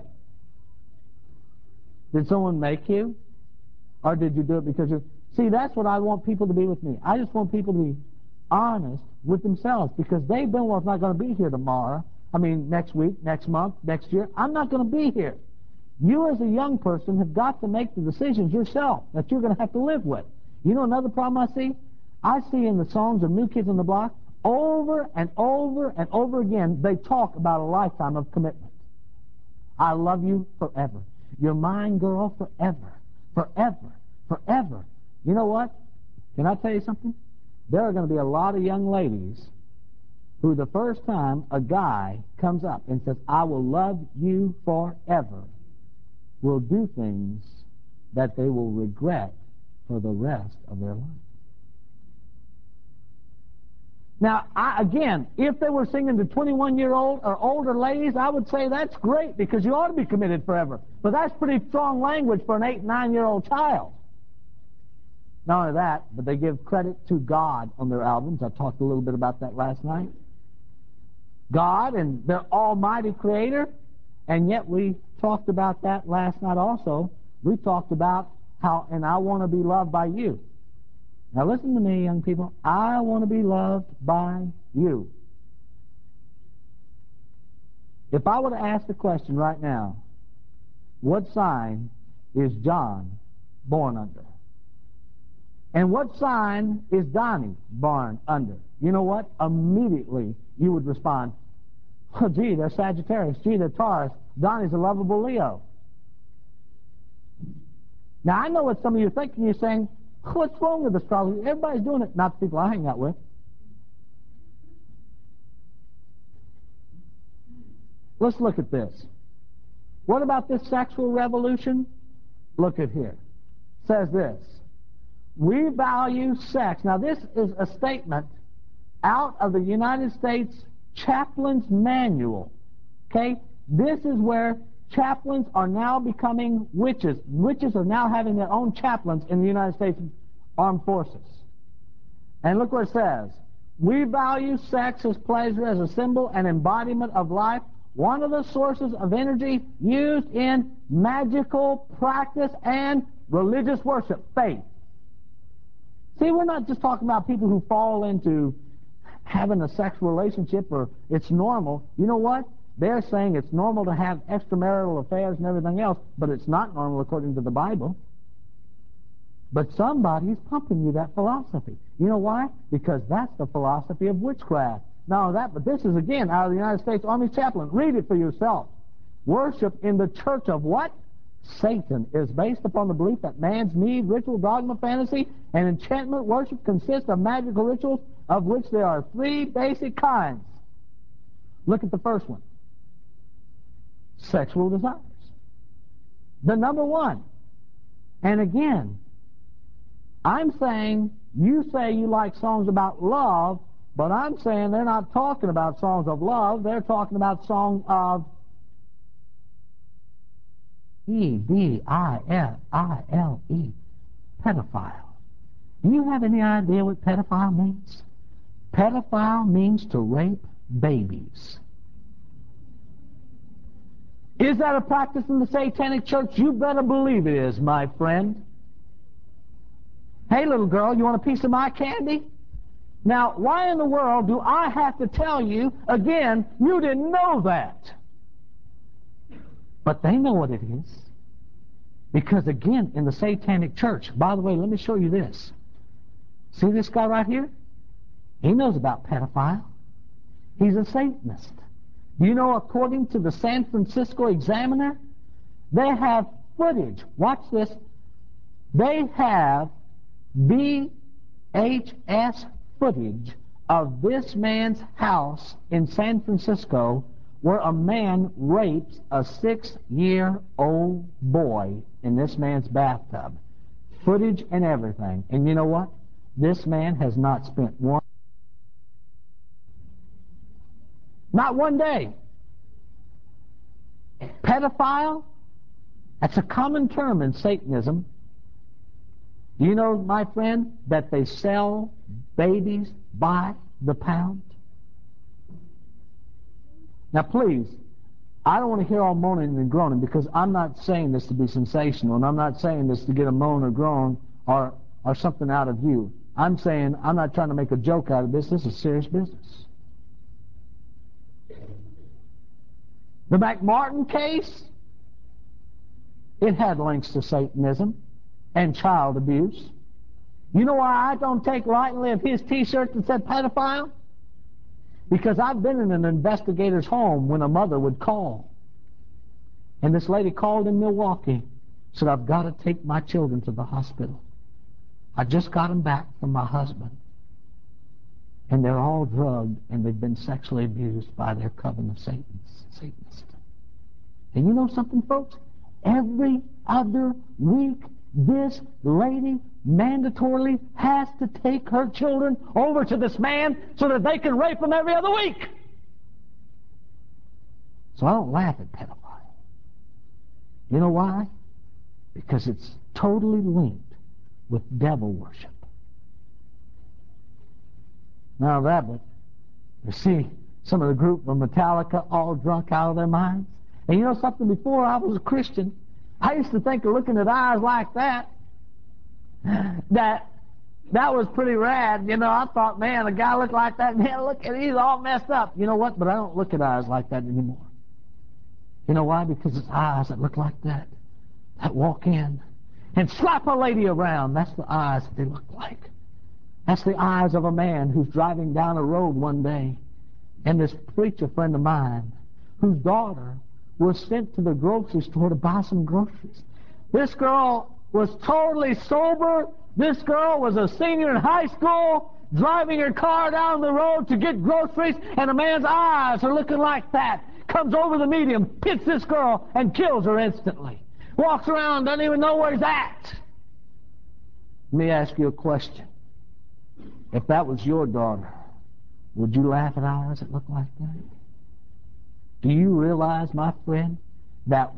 Did someone make you? Or did you do it because you... See, that's what I want people to be with me. I just want people to be honest with themselves, because Dave Benoit's not going to be here tomorrow. I mean, next week, next month, next year. I'm not going to be here. You as a young person have got to make the decisions yourself that you're going to have to live with. You know another problem I see? I see in the songs of New Kids on the Block, over and over and over again, they talk about a lifetime of commitment. I love you forever. You're mine, girl, forever. Forever. Forever. You know what? Can I tell you something? There are going to be a lot of young ladies who the first time a guy comes up and says, "I will love you forever," will do things that they will regret for the rest of their life. Now, again, if they were singing to 21-year-old or older ladies, I would say that's great, because you ought to be committed forever. But that's pretty strong language for an 8, 9-year-old child. Not only that, but they give credit to God on their albums. I talked a little bit about that last night. God and their almighty creator, and yet we talked about that last night also. We talked about how, and I want to be loved by you. Now listen to me, young people. I want to be loved by you. If I were to ask the question right now, what sign is John born under? And what sign is Donnie born under? You know what? Immediately you would respond, "Oh, gee, they're Sagittarius. Gee, they're Taurus. Donnie's a lovable Leo." Now, I know what some of you are thinking. You're saying, "What's wrong with astrology? Everybody's doing it." Not the people I hang out with. Let's look at this. What about this sexual revolution? Look at here. It says this: "We value sex." Now, this is a statement out of the United States Chaplain's Manual. Okay? This is where chaplains are now becoming witches. Witches are now having their own chaplains in the United States Armed Forces. And look what it says. "We value sex as pleasure, as a symbol and embodiment of life, one of the sources of energy used in magical practice and religious worship, faith. See, we're not just talking about people who fall into having a sexual relationship or it's normal. You know what? They're saying it's normal to have extramarital affairs and everything else, but it's not normal according to the Bible. But somebody's pumping you that philosophy. You know why? Because that's the philosophy of witchcraft. But this is, again, out of the United States Army Chaplain. Read it for yourself. Worship in the church of what? Satan is based upon the belief that man's need, ritual, dogma, fantasy, and enchantment worship consists of magical rituals, of which there are three basic kinds. Look at the first one. Sexual desires. The number one. And again, I'm saying, you say you like songs about love, but I'm saying they're not talking about songs of love. They're talking about songs of Edile, pedophile. Do you have any idea what pedophile means? Pedophile means to rape babies. Is that a practice in the Satanic Church? You better believe it is, my friend. Hey, little girl, you want a piece of my candy? Now, why in the world do I have to tell you, again, you didn't know that? But they know what it is. Because, again, in the Satanic Church, by the way, let me show you this. See this guy right here? He knows about pedophile. He's a Satanist. You know, according to the San Francisco Examiner, they have footage. Watch this. They have VHS footage of this man's house in San Francisco where a man rapes a 6-year-old boy in this man's bathtub. Footage and everything. And you know what? This man has not spent not one day. Pedophile, that's a common term in Satanism. Do you know, my friend, that they sell babies by the pound? Now, please, I don't want to hear all moaning and groaning, because I'm not saying this to be sensational, and I'm not saying this to get a moan or groan or something out of you. I'm saying I'm not trying to make a joke out of this. This is serious business. The McMartin case, it had links to Satanism and child abuse. You know why I don't take lightly of his T-shirt that said pedophile? Because I've been in an investigator's home when a mother would call. And this lady called in Milwaukee, said, I've got to take my children to the hospital. I just got them back from my husband. And they're all drugged, and they've been sexually abused by their coven of Satanists. And you know something, folks? Every other week, this lady mandatorily has to take her children over to this man so that they can rape them every other week. So I don't laugh at pedophile. You know why? Because it's totally linked with devil worship. Now that, but you see some of the group from Metallica all drunk out of their minds. And you know something? Before I was a Christian, I used to think of looking at eyes like that was pretty rad. You know, I thought, man, a guy looked like that, man, look at, he's all messed up. You know what? But I don't look at eyes like that anymore. You know why? Because it's eyes that look like that walk in and slap a lady around. That's the eyes that they look like. That's the eyes of a man who's driving down a road one day, and this preacher friend of mine, whose daughter was sent to the grocery store to buy some groceries. This girl was totally sober. This girl was a senior in high school, driving her car down the road to get groceries, and a man's eyes are looking like that. Comes over the median, hits this girl, and kills her instantly. Walks around, doesn't even know where he's at. Let me ask you a question. If that was your daughter, would you laugh at eyes that look like that? Do you realize, my friend, that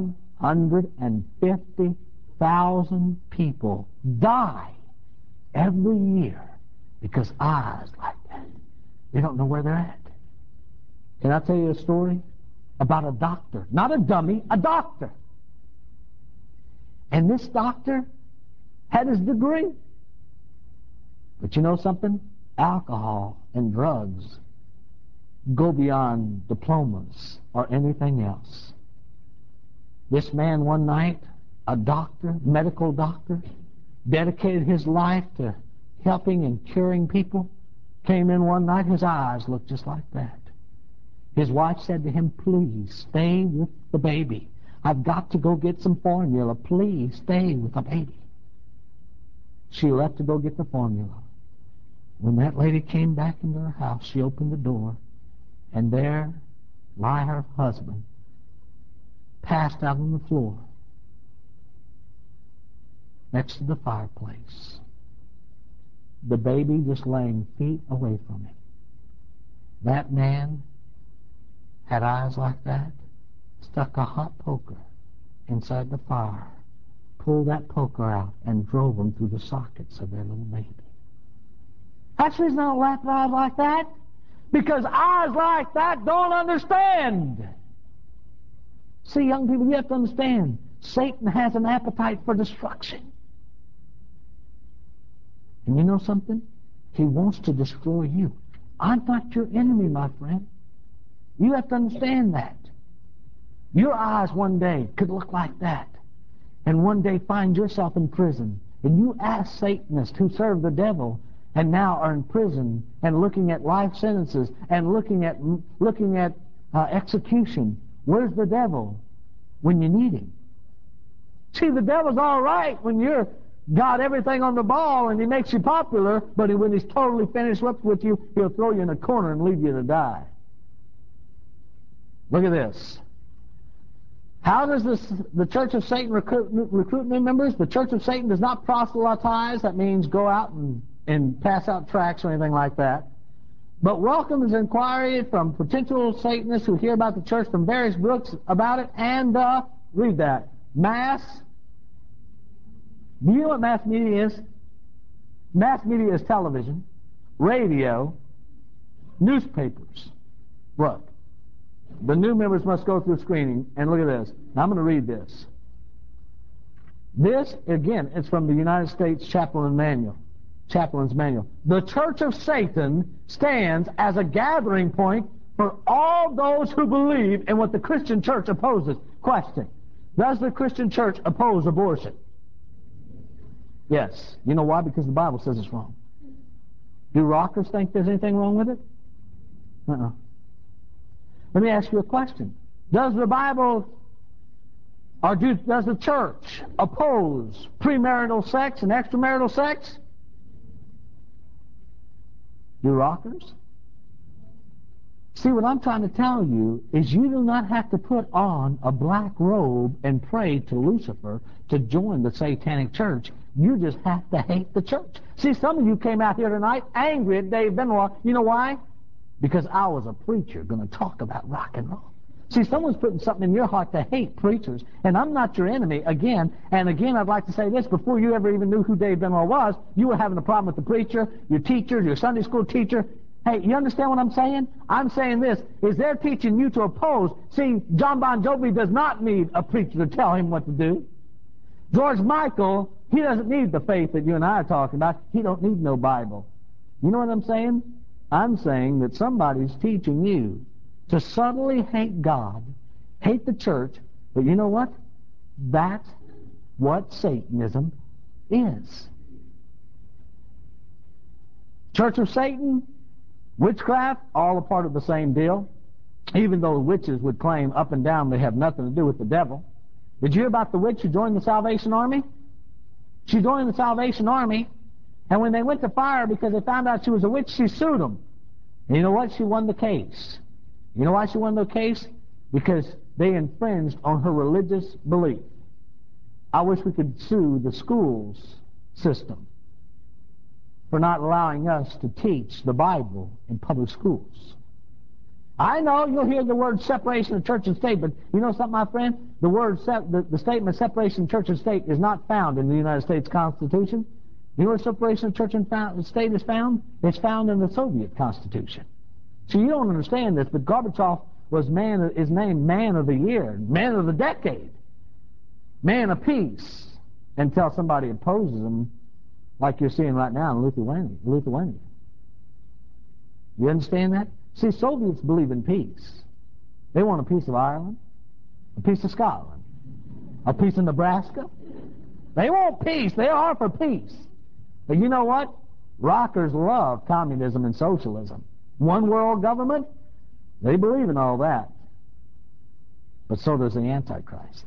150,000 people die every year because eyes like that? They don't know where they're at. Can I tell you a story about a doctor? Not a dummy, a doctor. And this doctor had his degree. But you know something? Alcohol and drugs go beyond diplomas or anything else. This man one night, a doctor, medical doctor, dedicated his life to helping and curing people, came in one night, his eyes looked just like that. His wife said to him, "Please stay with the baby. I've got to go get some formula. Please stay with the baby." She left to go get the formula. When that lady came back into her house, she opened the door, and there lay her husband, passed out on the floor next to the fireplace. The baby just laying feet away from him. That man had eyes like that, stuck a hot poker inside the fire, pulled that poker out, and drove them through the sockets of their little baby. That's the reason I don't laugh at eyes like that, because eyes like that don't understand. See, young people, you have to understand, Satan has an appetite for destruction. And you know something? He wants to destroy you. I'm not your enemy, my friend. You have to understand that. Your eyes one day could look like that, and one day find yourself in prison, and you ask Satanists who serve the devil and now are in prison and looking at life sentences and looking at execution. Where's the devil when you need him? See, the devil's all right when you're got everything on the ball and he makes you popular, but when he's totally finished up with you, he'll throw you in a corner and leave you to die. Look at this. How does the Church of Satan recruit new members? The Church of Satan does not proselytize. That means go out and pass out tracts or anything like that. But welcomes inquiry from potential Satanists who hear about the church from various books about it, and read that. Mass. Do you know what mass media is? Mass media is television, radio, newspapers. Look, the new members must go through screening, and look at this. Now I'm going to read this. This, again, is from the United States Chaplain's Manual. The Church of Satan stands as a gathering point for all those who believe in what the Christian church opposes. Question: does the Christian church oppose abortion? Yes. You know why? Because the Bible says it's wrong. Do rockers think there's anything wrong with it? Let me ask you a question. Does the Bible, or does the church oppose premarital sex and extramarital sex? Do rockers? See, what I'm trying to tell you is you do not have to put on a black robe and pray to Lucifer to join the satanic church. You just have to hate the church. See, some of you came out here tonight angry at Dave Benoit. You know why? Because I was a preacher going to talk about rock and roll. See, someone's putting something in your heart to hate preachers, and I'm not your enemy. Again, I'd like to say this. Before you ever even knew who Dave Benoit was, you were having a problem with the preacher, your teacher, your Sunday school teacher. Hey, you understand what I'm saying? I'm saying this, is they're teaching you to oppose. See, John Bon Jovi does not need a preacher to tell him what to do. George Michael, he doesn't need the faith that you and I are talking about. He don't need no Bible. You know what I'm saying? I'm saying that somebody's teaching you to subtly hate God, hate the church, but you know what? That's what Satanism is. Church of Satan, witchcraft, all a part of the same deal, even though witches would claim up and down they have nothing to do with the devil. Did you hear about the witch who joined the Salvation Army? She joined the Salvation Army, and when they went to fire her because they found out she was a witch, she sued them. And you know what? She won the case. You know why she won the case? Because they infringed on her religious belief. I wish we could sue the schools system for not allowing us to teach the Bible in public schools. I know you'll hear the word separation of church and state, but you know something, my friend? The statement separation of church and state is not found in the United States Constitution. You know where separation of church and state is found? It's found in the Soviet Constitution. So you don't understand this, but Gorbachev is named Man of the Year, Man of the Decade, Man of Peace, until somebody opposes them, like you're seeing right now in Lithuania. You understand that? See, Soviets believe in peace. They want a piece of Ireland, a piece of Scotland, a piece of Nebraska. They want peace. They are for peace. But you know what? Rockers love communism and socialism. One world government, they believe in all that. But so does the Antichrist.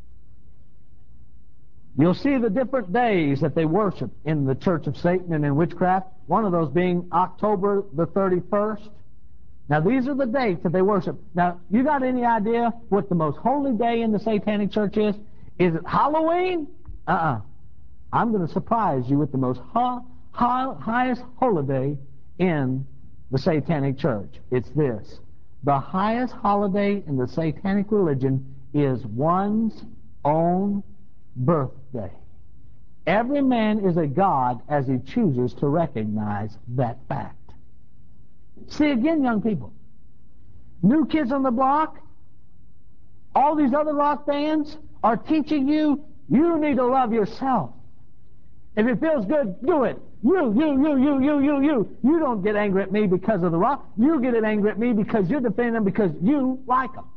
You'll see the different days that they worship in the Church of Satan and in witchcraft, one of those being October the 31st. Now, these are the dates that they worship. Now, you got any idea what the most holy day in the Satanic Church is? Is it Halloween? I'm going to surprise you with the most highest holiday in the Satanic Church. It's this. The highest holiday in the Satanic religion is one's own birthday. Every man is a god as he chooses to recognize that fact. See again, young people. New Kids on the Block, all these other rock bands are teaching you need to love yourself. If it feels good, do it. You don't get angry at me because of the rock. You get angry at me because you're defending them because you like them.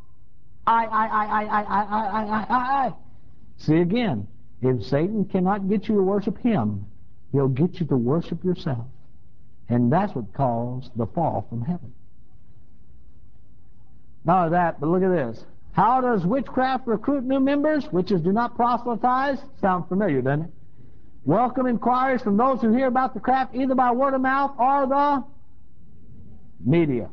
I. See again, if Satan cannot get you to worship him, he'll get you to worship yourself. And that's what caused the fall from heaven. Not only that, but look at this. How does witchcraft recruit new members? Witches do not proselytize. Sound familiar, doesn't it? Welcome inquiries from those who hear about the craft either by word of mouth or the media.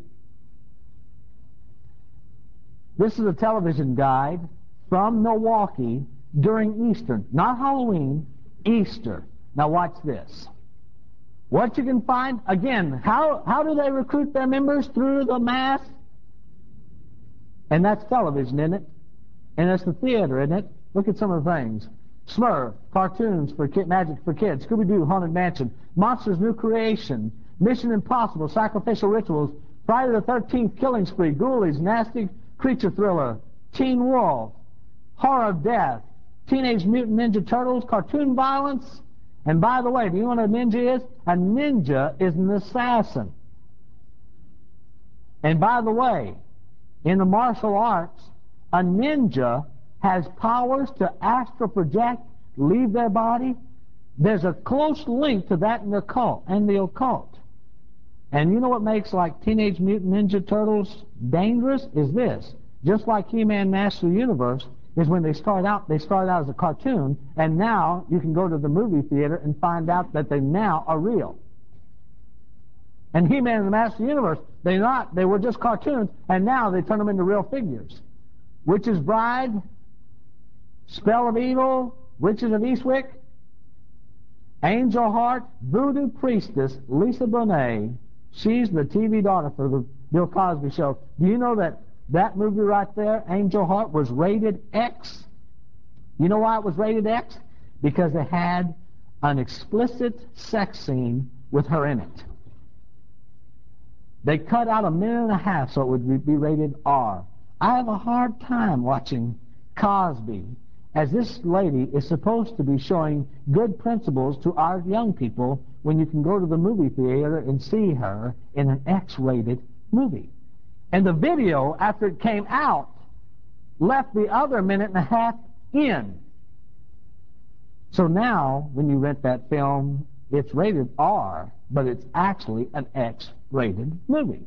This is a television guide from Milwaukee during Easter. Not Halloween, Easter. Now watch this. What you can find, again, how do they recruit their members? Through the mass? And that's television, isn't it? And it's the theater, isn't it? Look at some of the things. Smurf, cartoons for magic for kids, Scooby-Doo, Haunted Mansion, Monsters, New Creation, Mission Impossible, Sacrificial Rituals, Friday the 13th, Killing Spree, Ghoulies, Nasty Creature Thriller, Teen Wolf, Horror of Death, Teenage Mutant Ninja Turtles, cartoon violence. And by the way, do you know what a ninja is? A ninja is an assassin. And by the way, in the martial arts, a ninja has powers to astral project, leave their body. There's a close link to that in the occult. And you know what makes like Teenage Mutant Ninja Turtles dangerous is this. Just like He-Man Master of the Universe is when they start out as a cartoon, and now you can go to the movie theater and find out that they now are real. And He-Man and the Master of the Universe, they were just cartoons, and now they turn them into real figures. Witch's Bride, Spell of Evil, Witches of Eastwick, Angel Heart, Voodoo Priestess, Lisa Bonet. She's the TV daughter for the Bill Cosby Show. Do you know that movie right there, Angel Heart, was rated X? You know why it was rated X? Because it had an explicit sex scene with her in it. They cut out 1.5 minutes so it would be rated R. I have a hard time watching Cosby, as this lady is supposed to be showing good principles to our young people when you can go to the movie theater and see her in an X-rated movie. And the video, after it came out, left the other 1.5 minutes in. So now, when you rent that film, it's rated R, but it's actually an X-rated movie.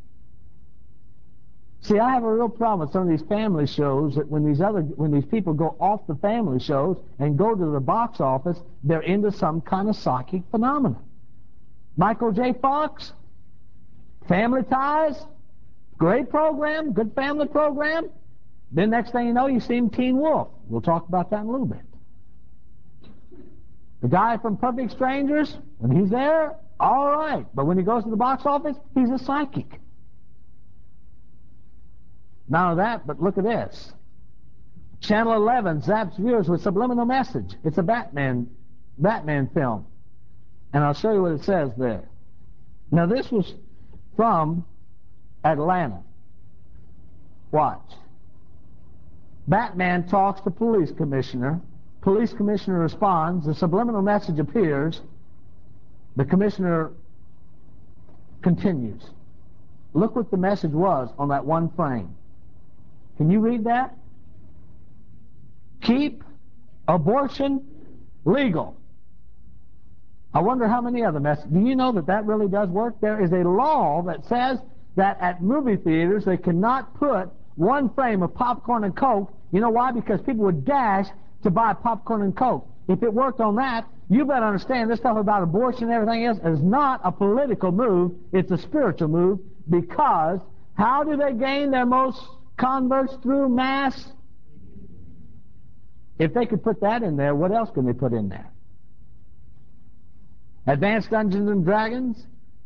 See, I have a real problem with some of these family shows that when these people go off the family shows and go to the box office, they're into some kind of psychic phenomenon. Michael J. Fox, Family Ties, great program, good family program. Then next thing you know, you see him Teen Wolf. We'll talk about that in a little bit. The guy from Perfect Strangers, when he's there, all right. But when he goes to the box office, he's a psychic. Not only that, but look at this. Channel 11 zaps viewers with subliminal message. It's a Batman film. And I'll show you what it says there. Now this was from Atlanta. Watch. Batman talks to police commissioner police commissioner responds, the subliminal message appears, the commissioner continues. Look what the message was on that one frame. Can you read that? Keep abortion legal. I wonder how many other messages. Do you know that that really does work? There is a law that says that at movie theaters they cannot put one frame of popcorn and Coke. You know why? Because people would dash to buy popcorn and Coke. If it worked on that, you better understand this stuff about abortion and everything else is not a political move, it's a spiritual move, because how do they gain their most converts? Through mass? If they could put that in there, what else can they put in there? Advanced Dungeons and Dragons?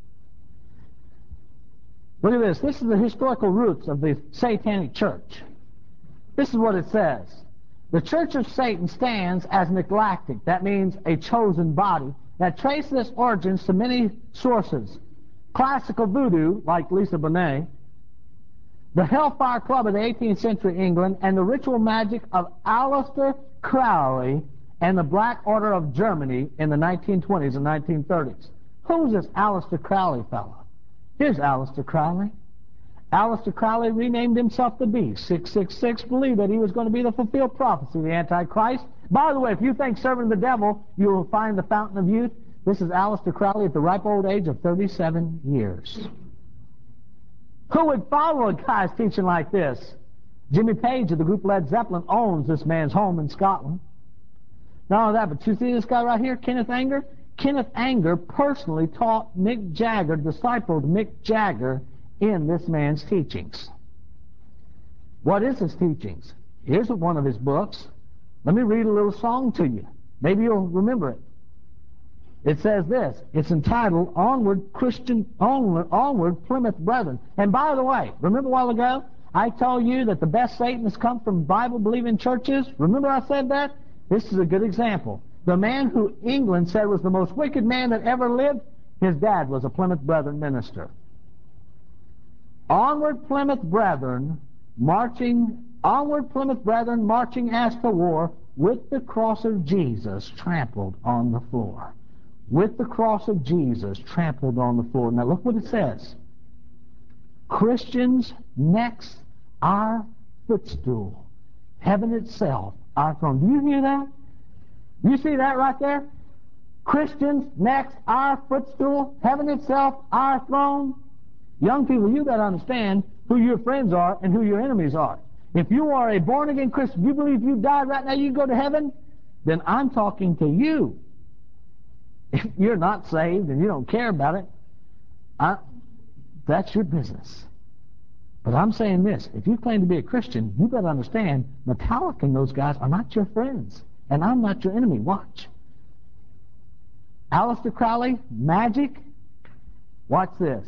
Look at this. This is the historical roots of the Satanic Church. This is what it says. The Church of Satan stands as an eclectic. That means a chosen body that traces its origins to many sources. Classical voodoo, like Lisa Bonet, the Hellfire Club of the 18th century England, and the ritual magic of Aleister Crowley and the Black Order of Germany in the 1920s and 1930s. Who's this Aleister Crowley fellow? Here's Aleister Crowley. Aleister Crowley renamed himself the Beast. 666 believed that he was going to be the fulfilled prophecy of the Antichrist. By the way, if you think serving the devil, you will find the fountain of youth, this is Aleister Crowley at the ripe old age of 37 years. Who would follow a guy's teaching like this? Jimmy Page of the group Led Zeppelin owns this man's home in Scotland. Not only that, but you see this guy right here, Kenneth Anger? Kenneth Anger personally taught Mick Jagger, discipled Mick Jagger in this man's teachings. What is his teachings? Here's one of his books. Let me read a little song to you. Maybe you'll remember it. It says this. It's entitled Onward Plymouth Brethren. And by the way, remember a while ago I told you that the best Satanists come from Bible-believing churches? Remember I said that? This is a good example. The man who England said was the most wicked man that ever lived, his dad was a Plymouth Brethren minister. Onward Plymouth Brethren marching as to war, with the cross of Jesus trampled on the floor. With the cross of Jesus trampled on the floor. Now look what it says. Christians next our footstool. Heaven itself our throne. Do you hear that? You see that right there? Christians next our footstool. Heaven itself our throne. Young people, you better understand who your friends are and who your enemies are. If you are a born-again Christian, you believe you died right now, you go to heaven, then I'm talking to you. If you're not saved and you don't care about it, that's your business. But I'm saying this, if you claim to be a Christian, you better understand Metallica and those guys are not your friends, and I'm not your enemy. Watch. Aleister Crowley, magic. Watch this.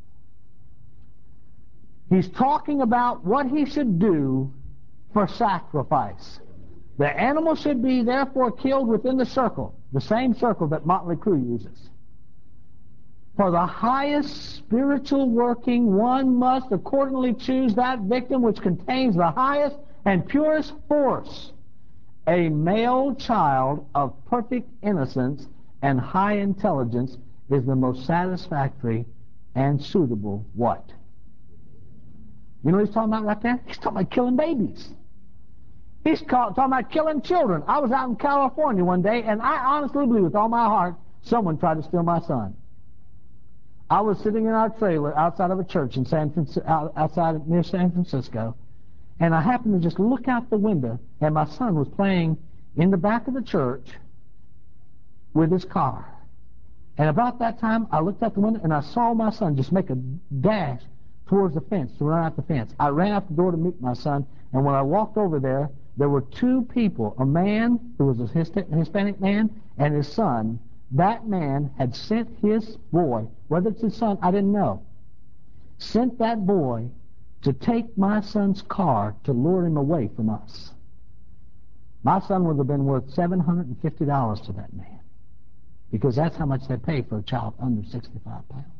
He's talking about what he should do for sacrifice. The animal should be therefore killed within the circle, the same circle that Motley Crue uses. For the highest spiritual working, one must accordingly choose that victim which contains the highest and purest force. A male child of perfect innocence and high intelligence is the most satisfactory and suitable what? You know what he's talking about right there? He's talking about killing babies. He's talking about killing children. I was out in California one day, and I honestly believe with all my heart, someone tried to steal my son. I was sitting in our trailer outside of a church in near San Francisco, and I happened to just look out the window, and my son was playing in the back of the church with his car. And about that time, I looked out the window, and I saw my son just make a dash towards the fence, to run out the fence. I ran out the door to meet my son, and when I walked over there, there were two people, a man who was a Hispanic man and his son. That man had sent his boy, whether it's his son, I didn't know, sent that boy to take my son's car to lure him away from us. My son would have been worth $750 to that man, because that's how much they pay for a child under 65 pounds.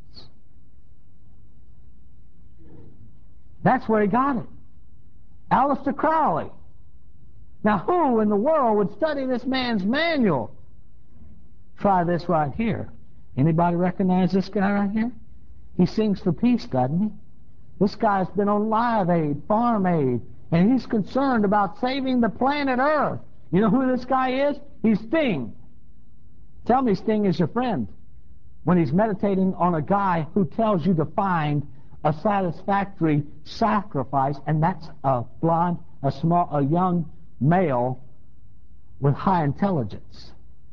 That's where he got it. Aleister Crowley. Now, who in the world would study this man's manual? Try this right here. Anybody recognize this guy right here? He sings for peace, doesn't he? This guy's been on Live Aid, Farm Aid, and he's concerned about saving the planet Earth. You know who this guy is? He's Sting. Tell me Sting is your friend when he's meditating on a guy who tells you to find a satisfactory sacrifice, and that's a young male with high intelligence.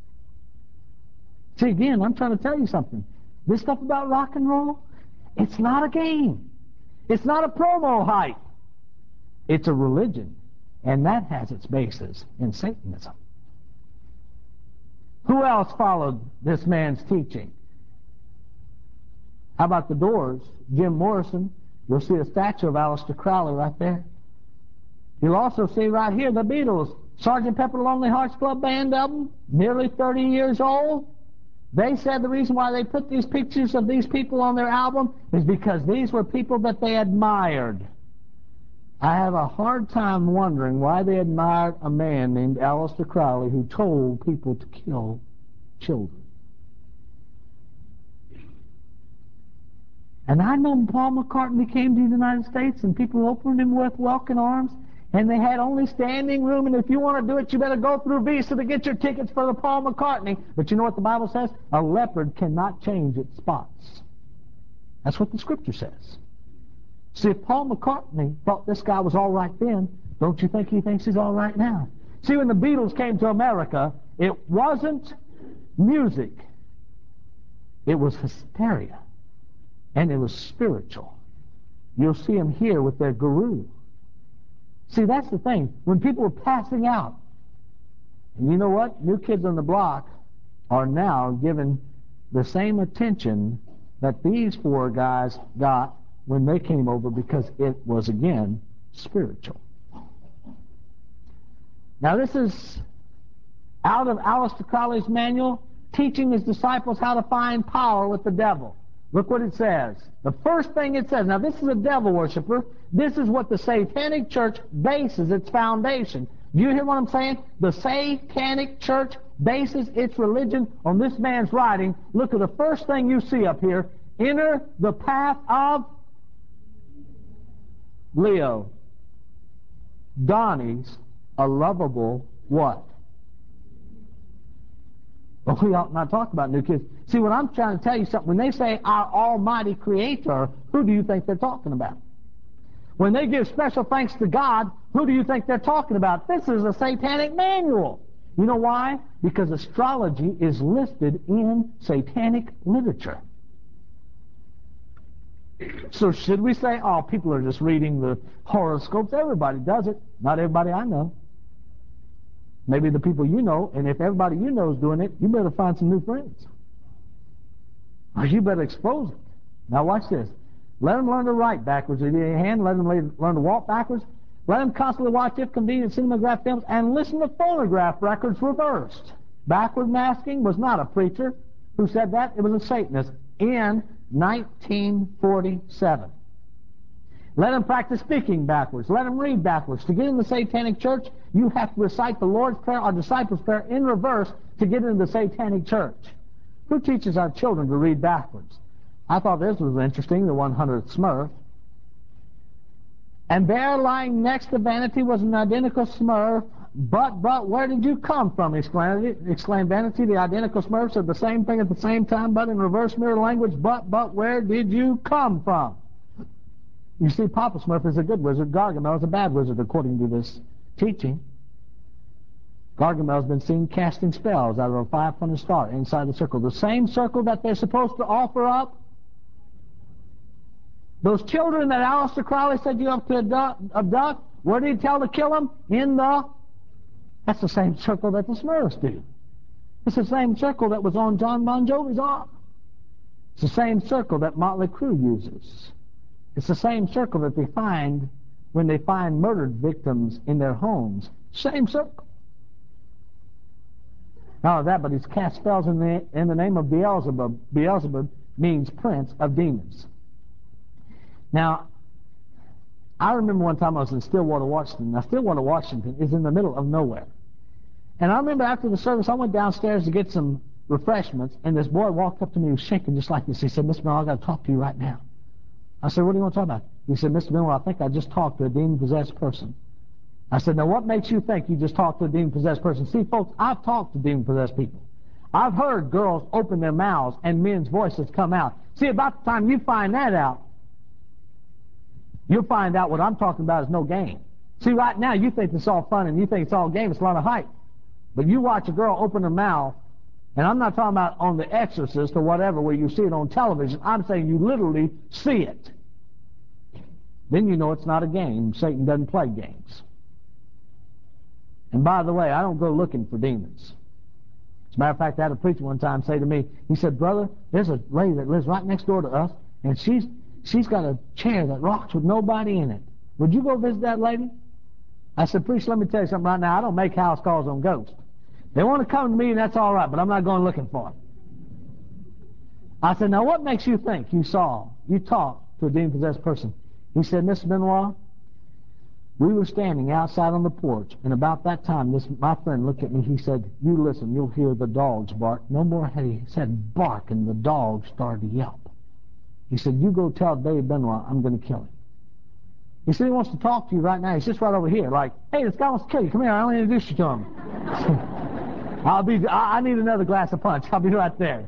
See, again, I'm trying to tell you something. This stuff about rock and roll, it's not a game. It's not a promo hype. It's a religion, and that has its basis in Satanism. Who else followed this man's teaching? How about the Doors? Jim Morrison. You'll see a statue of Aleister Crowley right there. You'll also see right here the Beatles. Sgt. Pepper Lonely Hearts Club Band album, nearly 30 years old. They said the reason why they put these pictures of these people on their album is because these were people that they admired. I have a hard time wondering why they admired a man named Aleister Crowley who told people to kill children. And I know Paul McCartney came to the United States and people opened him with welcome arms, and they had only standing room, and if you want to do it, you better go through Visa to get your tickets for the Paul McCartney. But you know what the Bible says? A leopard cannot change its spots. That's what the Scripture says. See, if Paul McCartney thought this guy was all right then, don't you think he thinks he's all right now? See, when the Beatles came to America, it wasn't music. It was hysteria. And it was spiritual. You'll see them here with their guru. See, that's the thing. When people were passing out, and you know what? New Kids on the Block are now given the same attention that these four guys got when they came over, because it was, again, spiritual. Now, this is out of Aleister Crowley's manual, teaching his disciples how to find power with the devil. Look what it says. The first thing it says, now this is a devil worshiper. This is what the Satanic Church bases its foundation. Do you hear what I'm saying? The Satanic Church bases its religion on this man's writing. Look at the first thing you see up here. Enter the path of Leo. Donnie's a lovable what? Well, we ought not talk about New Kids. See, what I'm trying to tell you something, when they say our almighty creator, who do you think they're talking about? When they give special thanks to God, who do you think they're talking about? This is a satanic manual. You know why? Because astrology is listed in satanic literature. So should we say, oh, people are just reading the horoscopes? Everybody does it. Not everybody I know. Maybe the people you know, and if everybody you know is doing it, you better find some new friends. Or you better expose it. Now watch this. Let them learn to write backwards with your hand. Let them learn to walk backwards. Let them constantly watch, if convenient, cinematograph films, and listen to phonograph records reversed. Backward masking was not a preacher who said that. It was a Satanist in 1947. Let them practice speaking backwards. Let them read backwards. To get in the Satanic Church, you have to recite the Lord's Prayer or Disciples' Prayer in reverse to get into the Satanic Church. Who teaches our children to read backwards? I thought this was interesting, the 100th Smurf. And there lying next to Vanity was an identical Smurf. But, where did you come from? Exclaimed Vanity. The identical Smurf said the same thing at the same time, but in reverse mirror language. But, where did you come from? You see, Papa Smurf is a good wizard. Gargamel is a bad wizard, according to this teaching. Gargamel's been seen casting spells out of a 5-pointed star inside the circle. The same circle that they're supposed to offer up. Those children that Aleister Crowley said you have to abduct, where did he tell to kill them? That's the same circle that the Smurfs do. It's the same circle that was on John Bon Jovi's arm. It's the same circle that Motley Crue uses. It's the same circle that they find when they find murdered victims in their homes. Same circle. Not only that, but he's cast spells in the name of Beelzebub. Beelzebub means prince of demons. Now, I remember one time I was in Stillwater, Washington. Now, Stillwater, Washington is in the middle of nowhere. And I remember after the service, I went downstairs to get some refreshments, and this boy walked up to me, he was shaking just like this. He said, Mr. Miller, I've got to talk to you right now. I said, what do you want to talk about? He said, Mr. Miller, I think I just talked to a demon-possessed person. I said, now what makes you think you just talked to a demon-possessed person? See, folks, I've talked to demon-possessed people. I've heard girls open their mouths and men's voices come out. See, about the time you find that out, you'll find out what I'm talking about is no game. See, right now you think it's all fun and you think it's all game. It's a lot of hype. But you watch a girl open her mouth, and I'm not talking about on The Exorcist or whatever where you see it on television. I'm saying you literally see it. Then you know it's not a game. Satan doesn't play games. And by the way, I don't go looking for demons. As a matter of fact, I had a preacher one time say to me, he said, brother, there's a lady that lives right next door to us, and she's got a chair that rocks with nobody in it. Would you go visit that lady? I said, preacher, let me tell you something right now. I don't make house calls on ghosts. They want to come to me, and that's all right, but I'm not going looking for them. I said, now what makes you think you talked to a demon-possessed person? He said, Mr. Benoit, we were standing outside on the porch, and about that time, my friend looked at me. He said, you listen, you'll hear the dogs bark. No more had he said bark, and the dogs started to yelp. He said, you go tell Dave Benoit I'm going to kill him. He said he wants to talk to you right now. He's just right over here. Like, hey, this guy wants to kill you. Come here, I'll introduce you to him. I need another glass of punch. I'll be right there.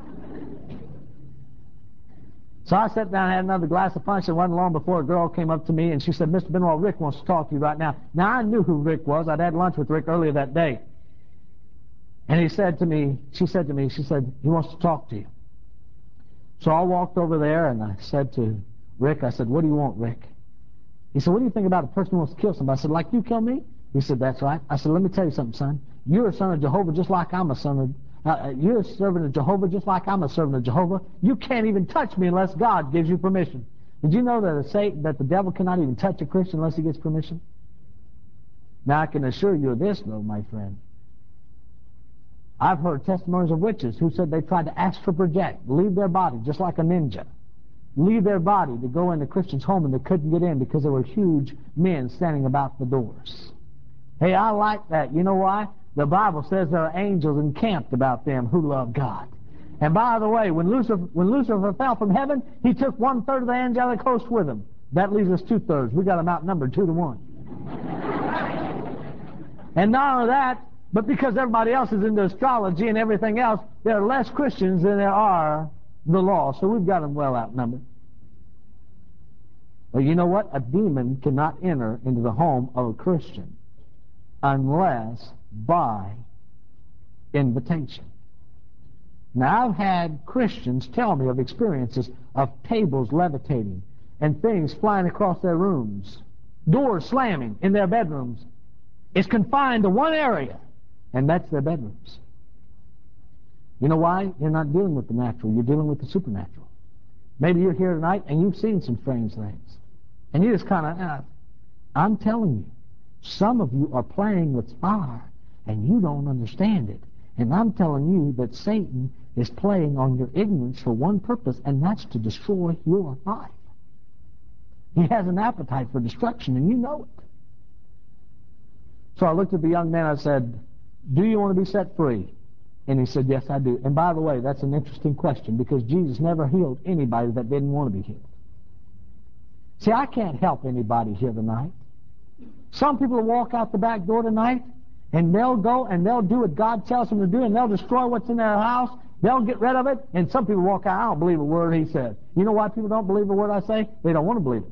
So I sat down and had another glass of punch, and wasn't long before a girl came up to me, and she said, Mr. Benoit, Rick wants to talk to you right now. Now, I knew who Rick was. I'd had lunch with Rick earlier that day. And she said to me, he wants to talk to you. So I walked over there, and I said to Rick, I said, what do you want, Rick? He said, what do you think about a person who wants to kill somebody? I said, like you kill me? He said, that's right. I said, let me tell you something, son. You're a son of Jehovah just like I'm a son of you're a servant of Jehovah just like I'm a servant of Jehovah. You can't even touch me unless God gives you permission. Did you know that the devil cannot even touch a Christian unless he gets permission? Now, I can assure you of this, though, my friend. I've heard testimonies of witches who said they tried to astral project, leave their body just like a ninja, leave their body to go into a Christian's home, and they couldn't get in because there were huge men standing about the doors. Hey, I like that. You know why? The Bible says there are angels encamped about them who love God. And by the way, when Lucifer fell from heaven, he took 1/3 of the angelic host with him. That leaves us 2/3. We got them outnumbered 2-1. And not only that, but because everybody else is into astrology and everything else, there are less Christians than there are the law. So we've got them well outnumbered. But you know what? A demon cannot enter into the home of a Christian unless by invitation. Now, I've had Christians tell me of experiences of tables levitating and things flying across their rooms, doors slamming in their bedrooms. It's confined to one area, and that's their bedrooms. You know why? You're not dealing with the natural. You're dealing with the supernatural. Maybe you're here tonight and you've seen some strange things. And you just kind of, I'm telling you, some of you are playing with fire and you don't understand it. And I'm telling you that Satan is playing on your ignorance for one purpose, and that's to destroy your life. He has an appetite for destruction, and you know it. So I looked at the young man, I said, do you want to be set free? And he said, yes, I do. And by the way, that's an interesting question, because Jesus never healed anybody that didn't want to be healed. See, I can't help anybody here tonight. Some people will walk out the back door tonight, and they'll go and they'll do what God tells them to do, and they'll destroy what's in their house. They'll get rid of it. And some people walk out, I don't believe a word he said. You know why people don't believe a word I say? They don't want to believe it.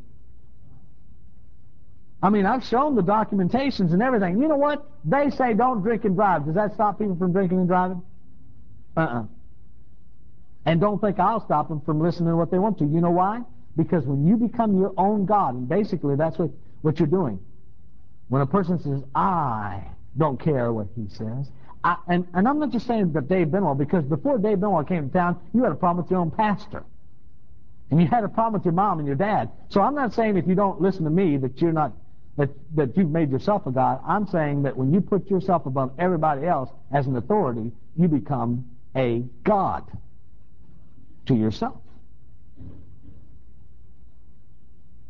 I mean, I've shown the documentations and everything. You know what? They say don't drink and drive. Does that stop people from drinking and driving? And don't think I'll stop them from listening to what they want to. You know why? Because when you become your own God, and basically that's what you're doing. When a person says, I don't care what he says, and I'm not just saying that Dave Benoit, because before Dave Benoit came to town, you had a problem with your own pastor. And you had a problem with your mom and your dad. So I'm not saying if you don't listen to me that you're not, that you've made yourself a God. I'm saying that when you put yourself above everybody else as an authority, you become a God to yourself.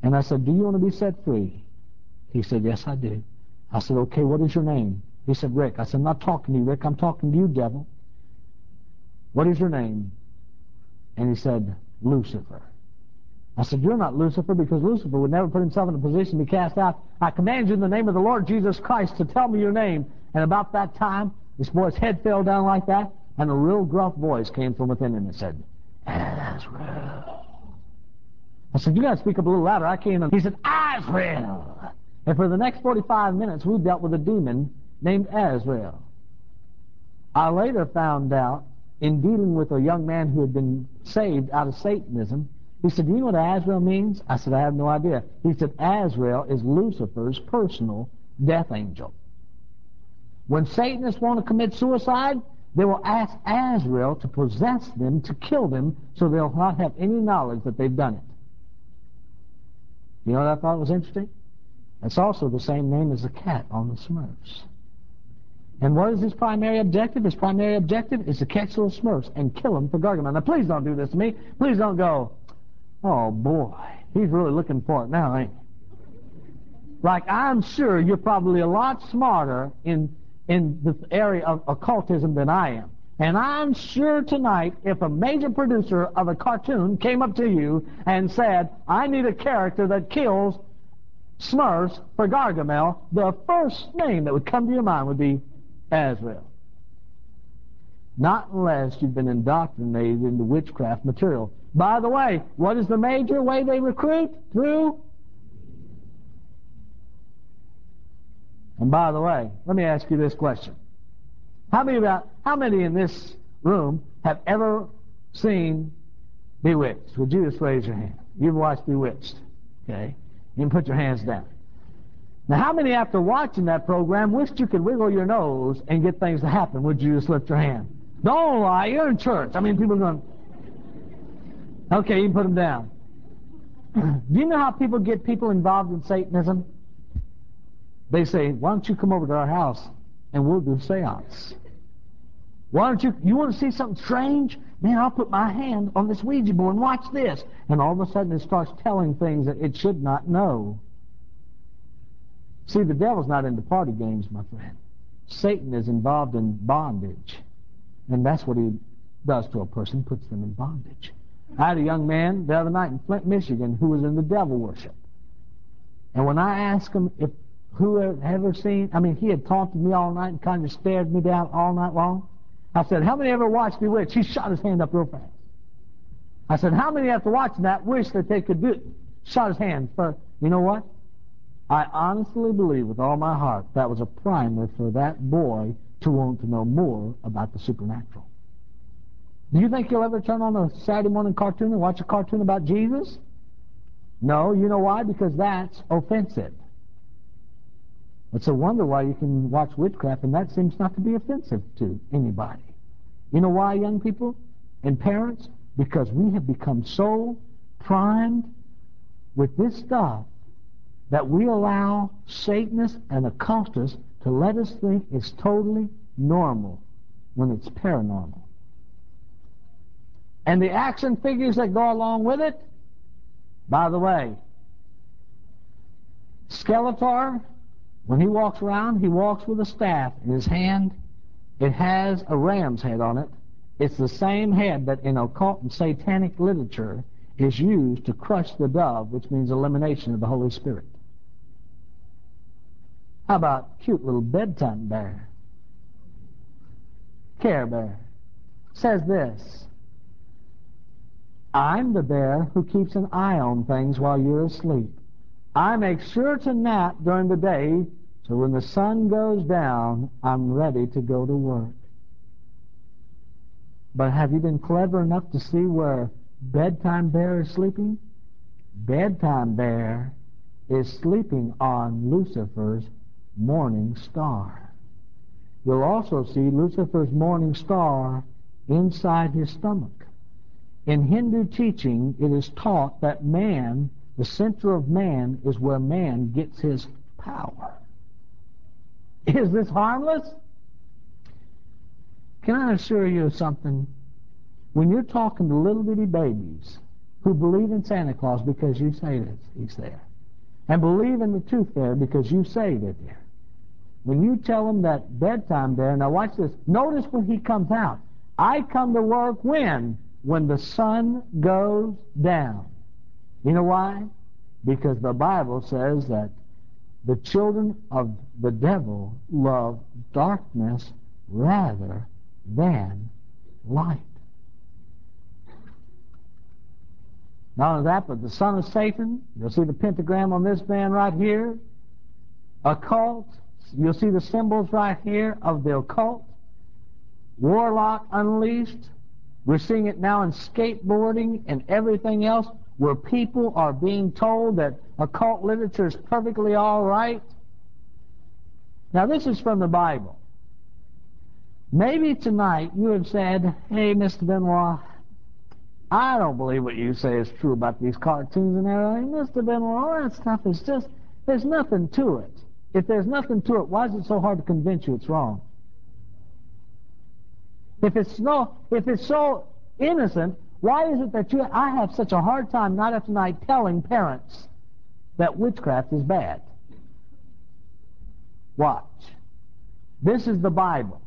And I said, do you want to be set free? He said, yes, I do. I said, okay, what is your name? He said, Rick. I said, I'm not talking to you, Rick. I'm talking to you, devil. What is your name? And he said, Lucifer. I said, you're not Lucifer, because Lucifer would never put himself in a position to be cast out. I command you in the name of the Lord Jesus Christ to tell me your name. And about that time, this boy's head fell down like that, and a real gruff voice came from within him and said, Azrael. I said, you got to speak up a little louder. I can't. He said, Azrael. And for the next 45 minutes, we dealt with a demon named Azrael. I later found out, in dealing with a young man who had been saved out of Satanism, he said, do you know what Azrael means? I said, I have no idea. He said, Azrael is Lucifer's personal death angel. When Satanists want to commit suicide, they will ask Azrael to possess them, to kill them, so they'll not have any knowledge that they've done it. You know what I thought was interesting? That's also the same name as the cat on the Smurfs. And what is his primary objective? His primary objective is to catch those Smurfs and kill them for Gargamel. Now, please don't do this to me. Please don't go, oh, boy, he's really looking for it now, ain't he? Like, I'm sure you're probably a lot smarter in the area of occultism than I am. And I'm sure tonight, if a major producer of a cartoon came up to you and said, I need a character that kills Smurfs for Gargamel, the first name that would come to your mind would be Azrael. Not unless you've been indoctrinated into witchcraft material. By the way, what is the major way they recruit? Through? And by the way, let me ask you this question. How many in this room have ever seen Bewitched? Would you just raise your hand? You've watched Bewitched. Okay? You can put your hands down. Now, how many after watching that program wished you could wiggle your nose and get things to happen? Would you just lift your hand? Don't lie, you're in church. I mean, people are going, okay, you can put them down. Do you know how people get people involved in Satanism? They say, why don't you come over to our house and we'll do a seance? Why don't you want to see something strange? Man, I'll put my hand on this Ouija board and watch this. And all of a sudden it starts telling things that it should not know. See, the devil's not into party games, my friend. Satan is involved in bondage. And that's what he does to a person, puts them in bondage. I had a young man the other night in Flint, Michigan, who was in the devil worship. And when I asked him if who had ever seen, he had talked to me all night and kind of stared me down all night long. I said, how many ever watched Bewitched? He shot his hand up real fast. I said, how many after watching that wish that they could do it? Shot his hand first. You know what? I honestly believe with all my heart that was a primer for that boy to want to know more about the supernatural. Do you think you'll ever turn on a Saturday morning cartoon and watch a cartoon about Jesus? No. You know why? Because that's offensive. It's a wonder why you can watch witchcraft and that seems not to be offensive to anybody. You know why, young people and parents? Because we have become so primed with this stuff that we allow Satanists and occultists to let us think it's totally normal when it's paranormal. And the action figures that go along with it, by the way, Skeletor, when he walks around, he walks with a staff in his hand. It has a ram's head on it. It's the same head that in occult and satanic literature is used to crush the dove, which means elimination of the Holy Spirit. How about cute little bedtime bear? Care Bear says this, I'm the bear who keeps an eye on things while you're asleep. I make sure to nap during the day, so when the sun goes down, I'm ready to go to work. But have you been clever enough to see where Bedtime Bear is sleeping? Bedtime Bear is sleeping on Lucifer's morning star. You'll also see Lucifer's morning star inside his stomach. In Hindu teaching, it is taught that man, the center of man, is where man gets his power. Is this harmless? Can I assure you of something? When you're talking to little bitty babies who believe in Santa Claus because you say that he's there, and believe in the tooth fairy because you say they're there. When you tell them that bedtime bear, now watch this, notice when he comes out. I come to work when? When the sun goes down. You know why? Because the Bible says that the children of the devil love darkness rather than light. Not only that, but the son of Satan, you'll see the pentagram on this man right here, occult, you'll see the symbols right here of the occult, warlock unleashed. We're seeing it now in skateboarding and everything else, where people are being told that occult literature is perfectly all right. Now this is from the Bible. Maybe tonight you have said, hey, Mr. Benoit, I don't believe what you say is true about these cartoons and everything. Mr. Benoit, all that stuff is just, there's nothing to it. If there's nothing to it, why is it so hard to convince you it's wrong? If it's so innocent, why is it that I have such a hard time night after night telling parents that witchcraft is bad? Watch. This is the Bible.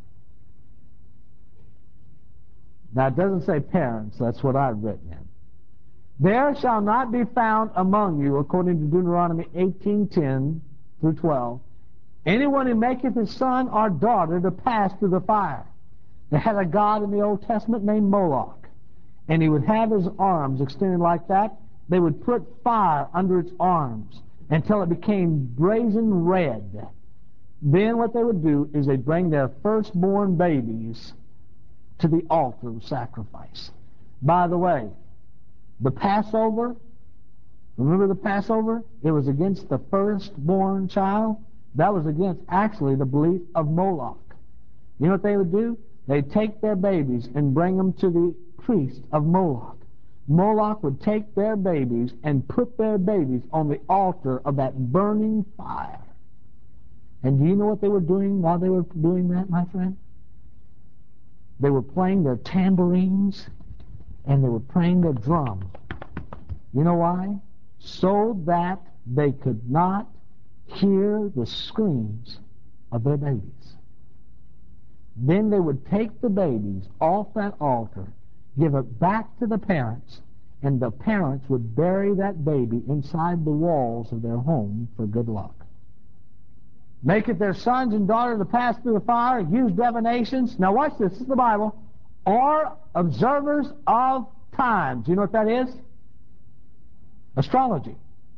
Now, it doesn't say parents. That's what I've written in. There shall not be found among you, according to Deuteronomy 18:10 through 12, anyone who maketh his son or daughter to pass through the fire. They had a god in the Old Testament named Moloch, and he would have his arms extended like that. They would put fire under its arms until it became brazen red. Then what they would do is they'd bring their firstborn babies to the altar of sacrifice. By the way, the Passover, remember the Passover? It was against the firstborn child. That was against, actually, the belief of Moloch. You know what they would do? They'd take their babies and bring them to the priest of Moloch. Moloch would take their babies and put their babies on the altar of that burning fire. And do you know what they were doing while they were doing that, my friend? They were playing their tambourines and they were playing their drums. You know why? So that they could not hear the screams of their babies. Then they would take the babies off that altar, give it back to the parents, and the parents would bury that baby inside the walls of their home for good luck. Make it their sons and daughters to pass through the fire, use divinations. Now watch this is the Bible. Or observers of times. You know what that is? Astrology.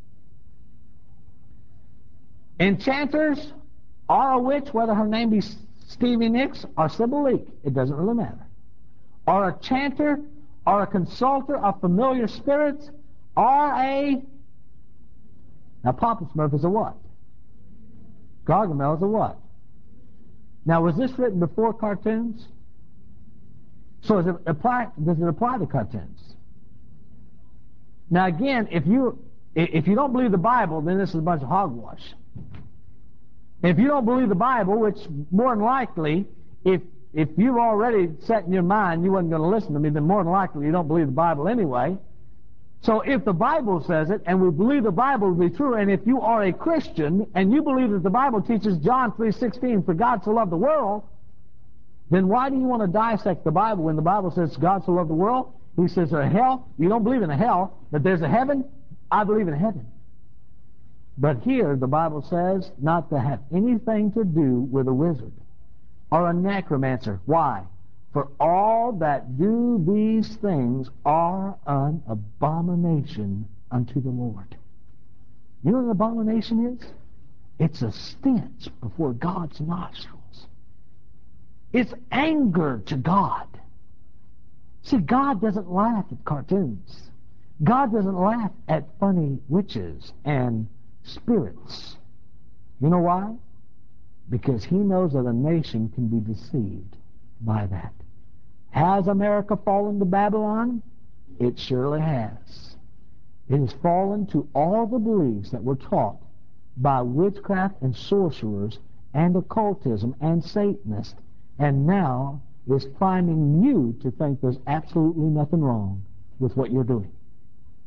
Enchanters or a witch, whether her name be Stevie Nicks or Sybil Leek, it doesn't really matter. Or a chanter or a consulter of familiar spirits or a... Now Papa Smurf is a what? Gargamel is a what? Now, was this written before cartoons? So does it apply to cartoons? Now, again, if you don't believe the Bible, then this is a bunch of hogwash. If you don't believe the Bible, which more than likely, if you've already set in your mind you wasn't going to listen to me, then more than likely you don't believe the Bible anyway. So if the Bible says it, and we believe the Bible to be true, and if you are a Christian, and you believe that the Bible teaches John 3:16, for God so loved the world, then why do you want to dissect the Bible when the Bible says God so loved the world? He says there's a hell. You don't believe in a hell, but there's a heaven. I believe in heaven. But here the Bible says not to have anything to do with a wizard or a necromancer. Why? For all that do these things are an abomination unto the Lord. You know what an abomination is? It's a stench before God's nostrils. It's anger to God. See, God doesn't laugh at cartoons. God doesn't laugh at funny witches and spirits. You know why? Because he knows that a nation can be deceived by that. Has America fallen to Babylon? It surely has. It has fallen to all the beliefs that were taught by witchcraft and sorcerers and occultism and Satanists, and now is priming you to think there's absolutely nothing wrong with what you're doing.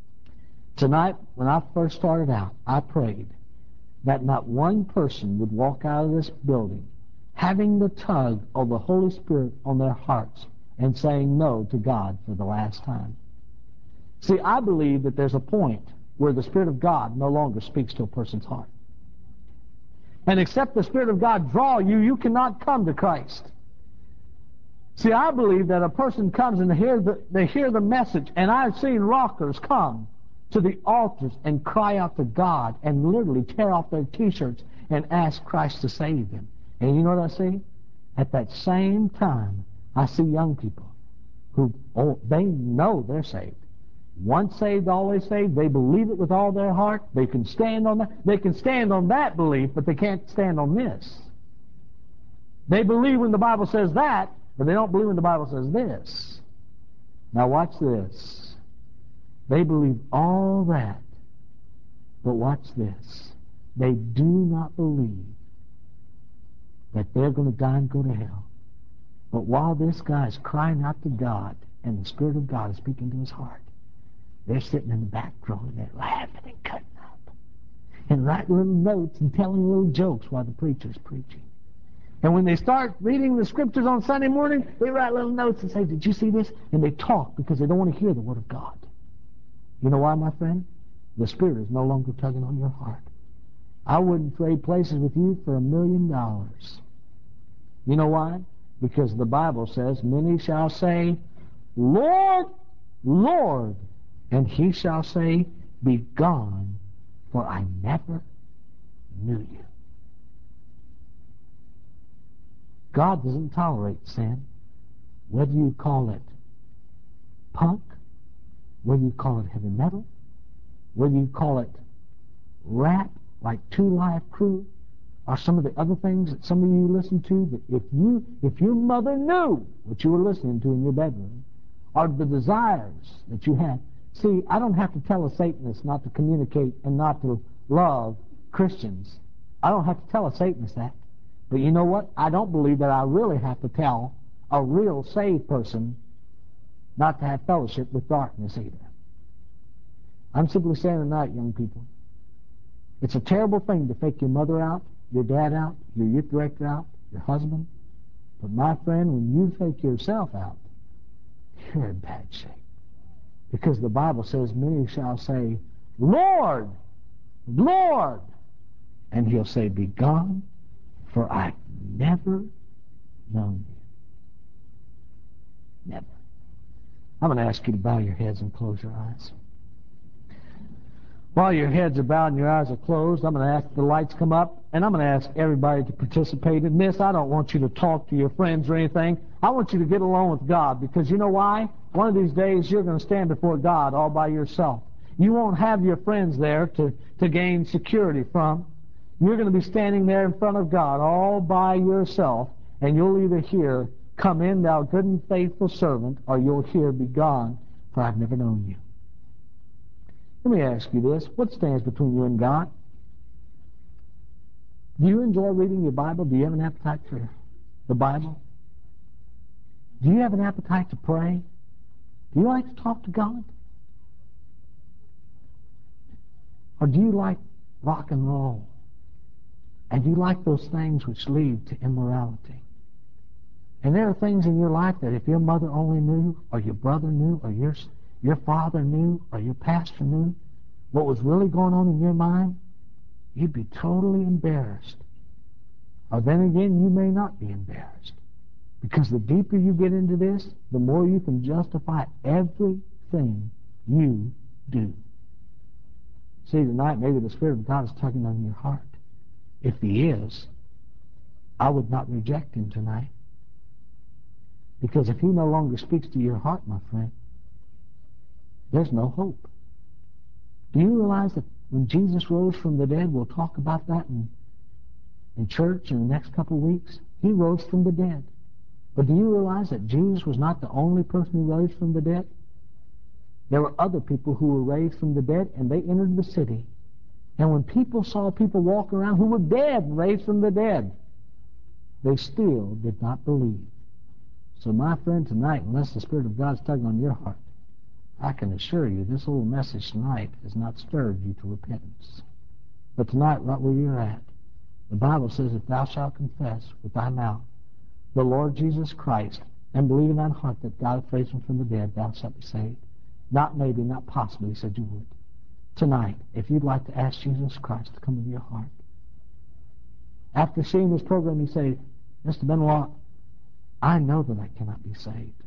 Tonight, when I first started out, I prayed that not one person would walk out of this building having the tug of the Holy Spirit on their hearts and saying no to God for the last time. See, I believe that there's a point where the Spirit of God no longer speaks to a person's heart. And except the Spirit of God draw you, you cannot come to Christ. See, I believe that a person comes and they hear the message, and I've seen rockers come to the altars and cry out to God and literally tear off their T-shirts and ask Christ to save them. And you know what I see? At that same time, I see young people who, they know they're saved. Once saved, always saved. They believe it with all their heart. They can stand on that. They can stand on that belief, but they can't stand on this. They believe when the Bible says that, but they don't believe when the Bible says this. Now watch this. They believe all that, but watch this. They do not believe that they're going to die and go to hell. But while this guy is crying out to God, and the Spirit of God is speaking to his heart, they're sitting in the back row and they're laughing and cutting up and writing little notes and telling little jokes while the preacher's preaching. And when they start reading the scriptures on Sunday morning, they write little notes and say, "Did you see this?" And they talk because they don't want to hear the Word of God. You know why, my friend? The Spirit is no longer tugging on your heart. I wouldn't trade places with you for $1 million. You know why? Because the Bible says, "Many shall say, Lord, Lord, and he shall say, Begone, for I never knew you." God doesn't tolerate sin. Whether you call it punk, whether you call it heavy metal, whether you call it rap like Two Live Crew, or some of the other things that some of you listen to, that if your mother knew what you were listening to in your bedroom, or the desires that you had. See, I don't have to tell a Satanist not to communicate and not to love Christians. I don't have to tell a Satanist that. But you know what? I don't believe that I really have to tell a real saved person not to have fellowship with darkness either. I'm simply saying tonight, young people, it's a terrible thing to fake your mother out, your dad out, your youth director out, your husband. But my friend, when you fake yourself out, you're in bad shape. Because the Bible says, "Many shall say, Lord, Lord," and he'll say, "Begone, for I've never known you." Never. I'm going to ask you to bow your heads and close your eyes. While your heads are bowed and your eyes are closed, I'm going to ask the lights come up, and I'm going to ask everybody to participate in this. I don't want you to talk to your friends or anything. I want you to get along with God, because you know why? One of these days you're going to stand before God all by yourself. You won't have your friends there to gain security from. You're going to be standing there in front of God all by yourself, and you'll either hear, "Come in, thou good and faithful servant," or you'll hear, "Begone, for I've never known you." Let me ask you this. What stands between you and God? Do you enjoy reading your Bible? Do you have an appetite for the Bible? Do you have an appetite to pray? Do you like to talk to God? Or do you like rock and roll? And do you like those things which lead to immorality? And there are things in your life that if your mother only knew, or your brother knew, or your father knew, or your pastor knew what was really going on in your mind, you'd be totally embarrassed. Or then again, you may not be embarrassed. Because the deeper you get into this, the more you can justify everything you do. See, tonight maybe the Spirit of God is tugging on your heart. If He is, I would not reject Him tonight. Because if He no longer speaks to your heart, my friend, there's no hope. Do you realize that when Jesus rose from the dead, we'll talk about that in church in the next couple of weeks, He rose from the dead. But do you realize that Jesus was not the only person who rose from the dead? There were other people who were raised from the dead, and they entered the city. And when people saw people walk around who were dead, raised from the dead, they still did not believe. So my friend, tonight, unless the Spirit of God is tugging on your heart, I can assure you this little message tonight has not stirred you to repentance. But tonight, right where you're at, the Bible says, if thou shalt confess with thy mouth the Lord Jesus Christ, and believe in thine heart that God hath raised him from the dead, thou shalt be saved. Not maybe, not possibly, he said you would. Tonight, if you'd like to ask Jesus Christ to come into your heart, after seeing this program, you say, Mr. Benoit, I know that I cannot be saved.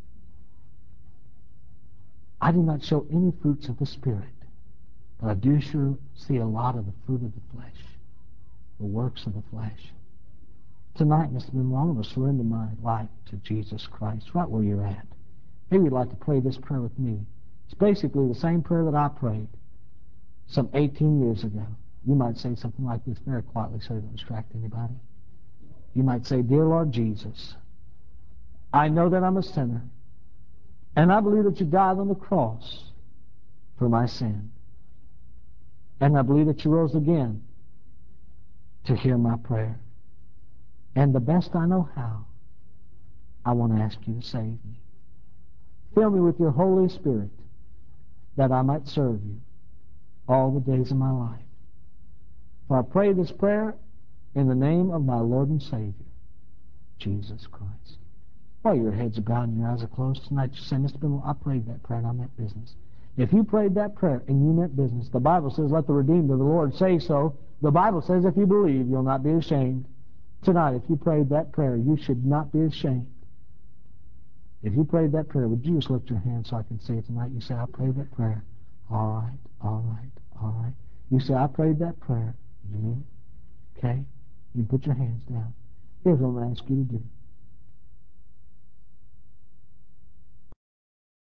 I do not show any fruits of the Spirit, but I do sure see a lot of the fruit of the flesh, the works of the flesh. Tonight, Mr. Benoit, I'm going to surrender my life to Jesus Christ right where you're at. Maybe you'd like to pray this prayer with me. It's basically the same prayer that I prayed some 18 years ago. You might say something like this very quietly so you don't distract anybody. You might say, Dear Lord Jesus, I know that I'm a sinner, and I believe that you died on the cross for my sin. And I believe that you rose again to hear my prayer. And the best I know how, I want to ask you to save me. Fill me with your Holy Spirit that I might serve you all the days of my life. For I pray this prayer in the name of my Lord and Savior, Jesus Christ. While your heads are bowed and your eyes are closed tonight, you say, Mr. Benoit, I prayed that prayer and I meant business. If you prayed that prayer and you meant business, the Bible says, let the redeemed of the Lord say so. The Bible says, if you believe, you'll not be ashamed. Tonight, if you prayed that prayer, you should not be ashamed. If you prayed that prayer, would you just lift your hand so I can see it tonight? You say, I prayed that prayer. All right, all right, all right. You say, I prayed that prayer. You mean it? Okay? You put your hands down. Here's what I'm going to ask you to do.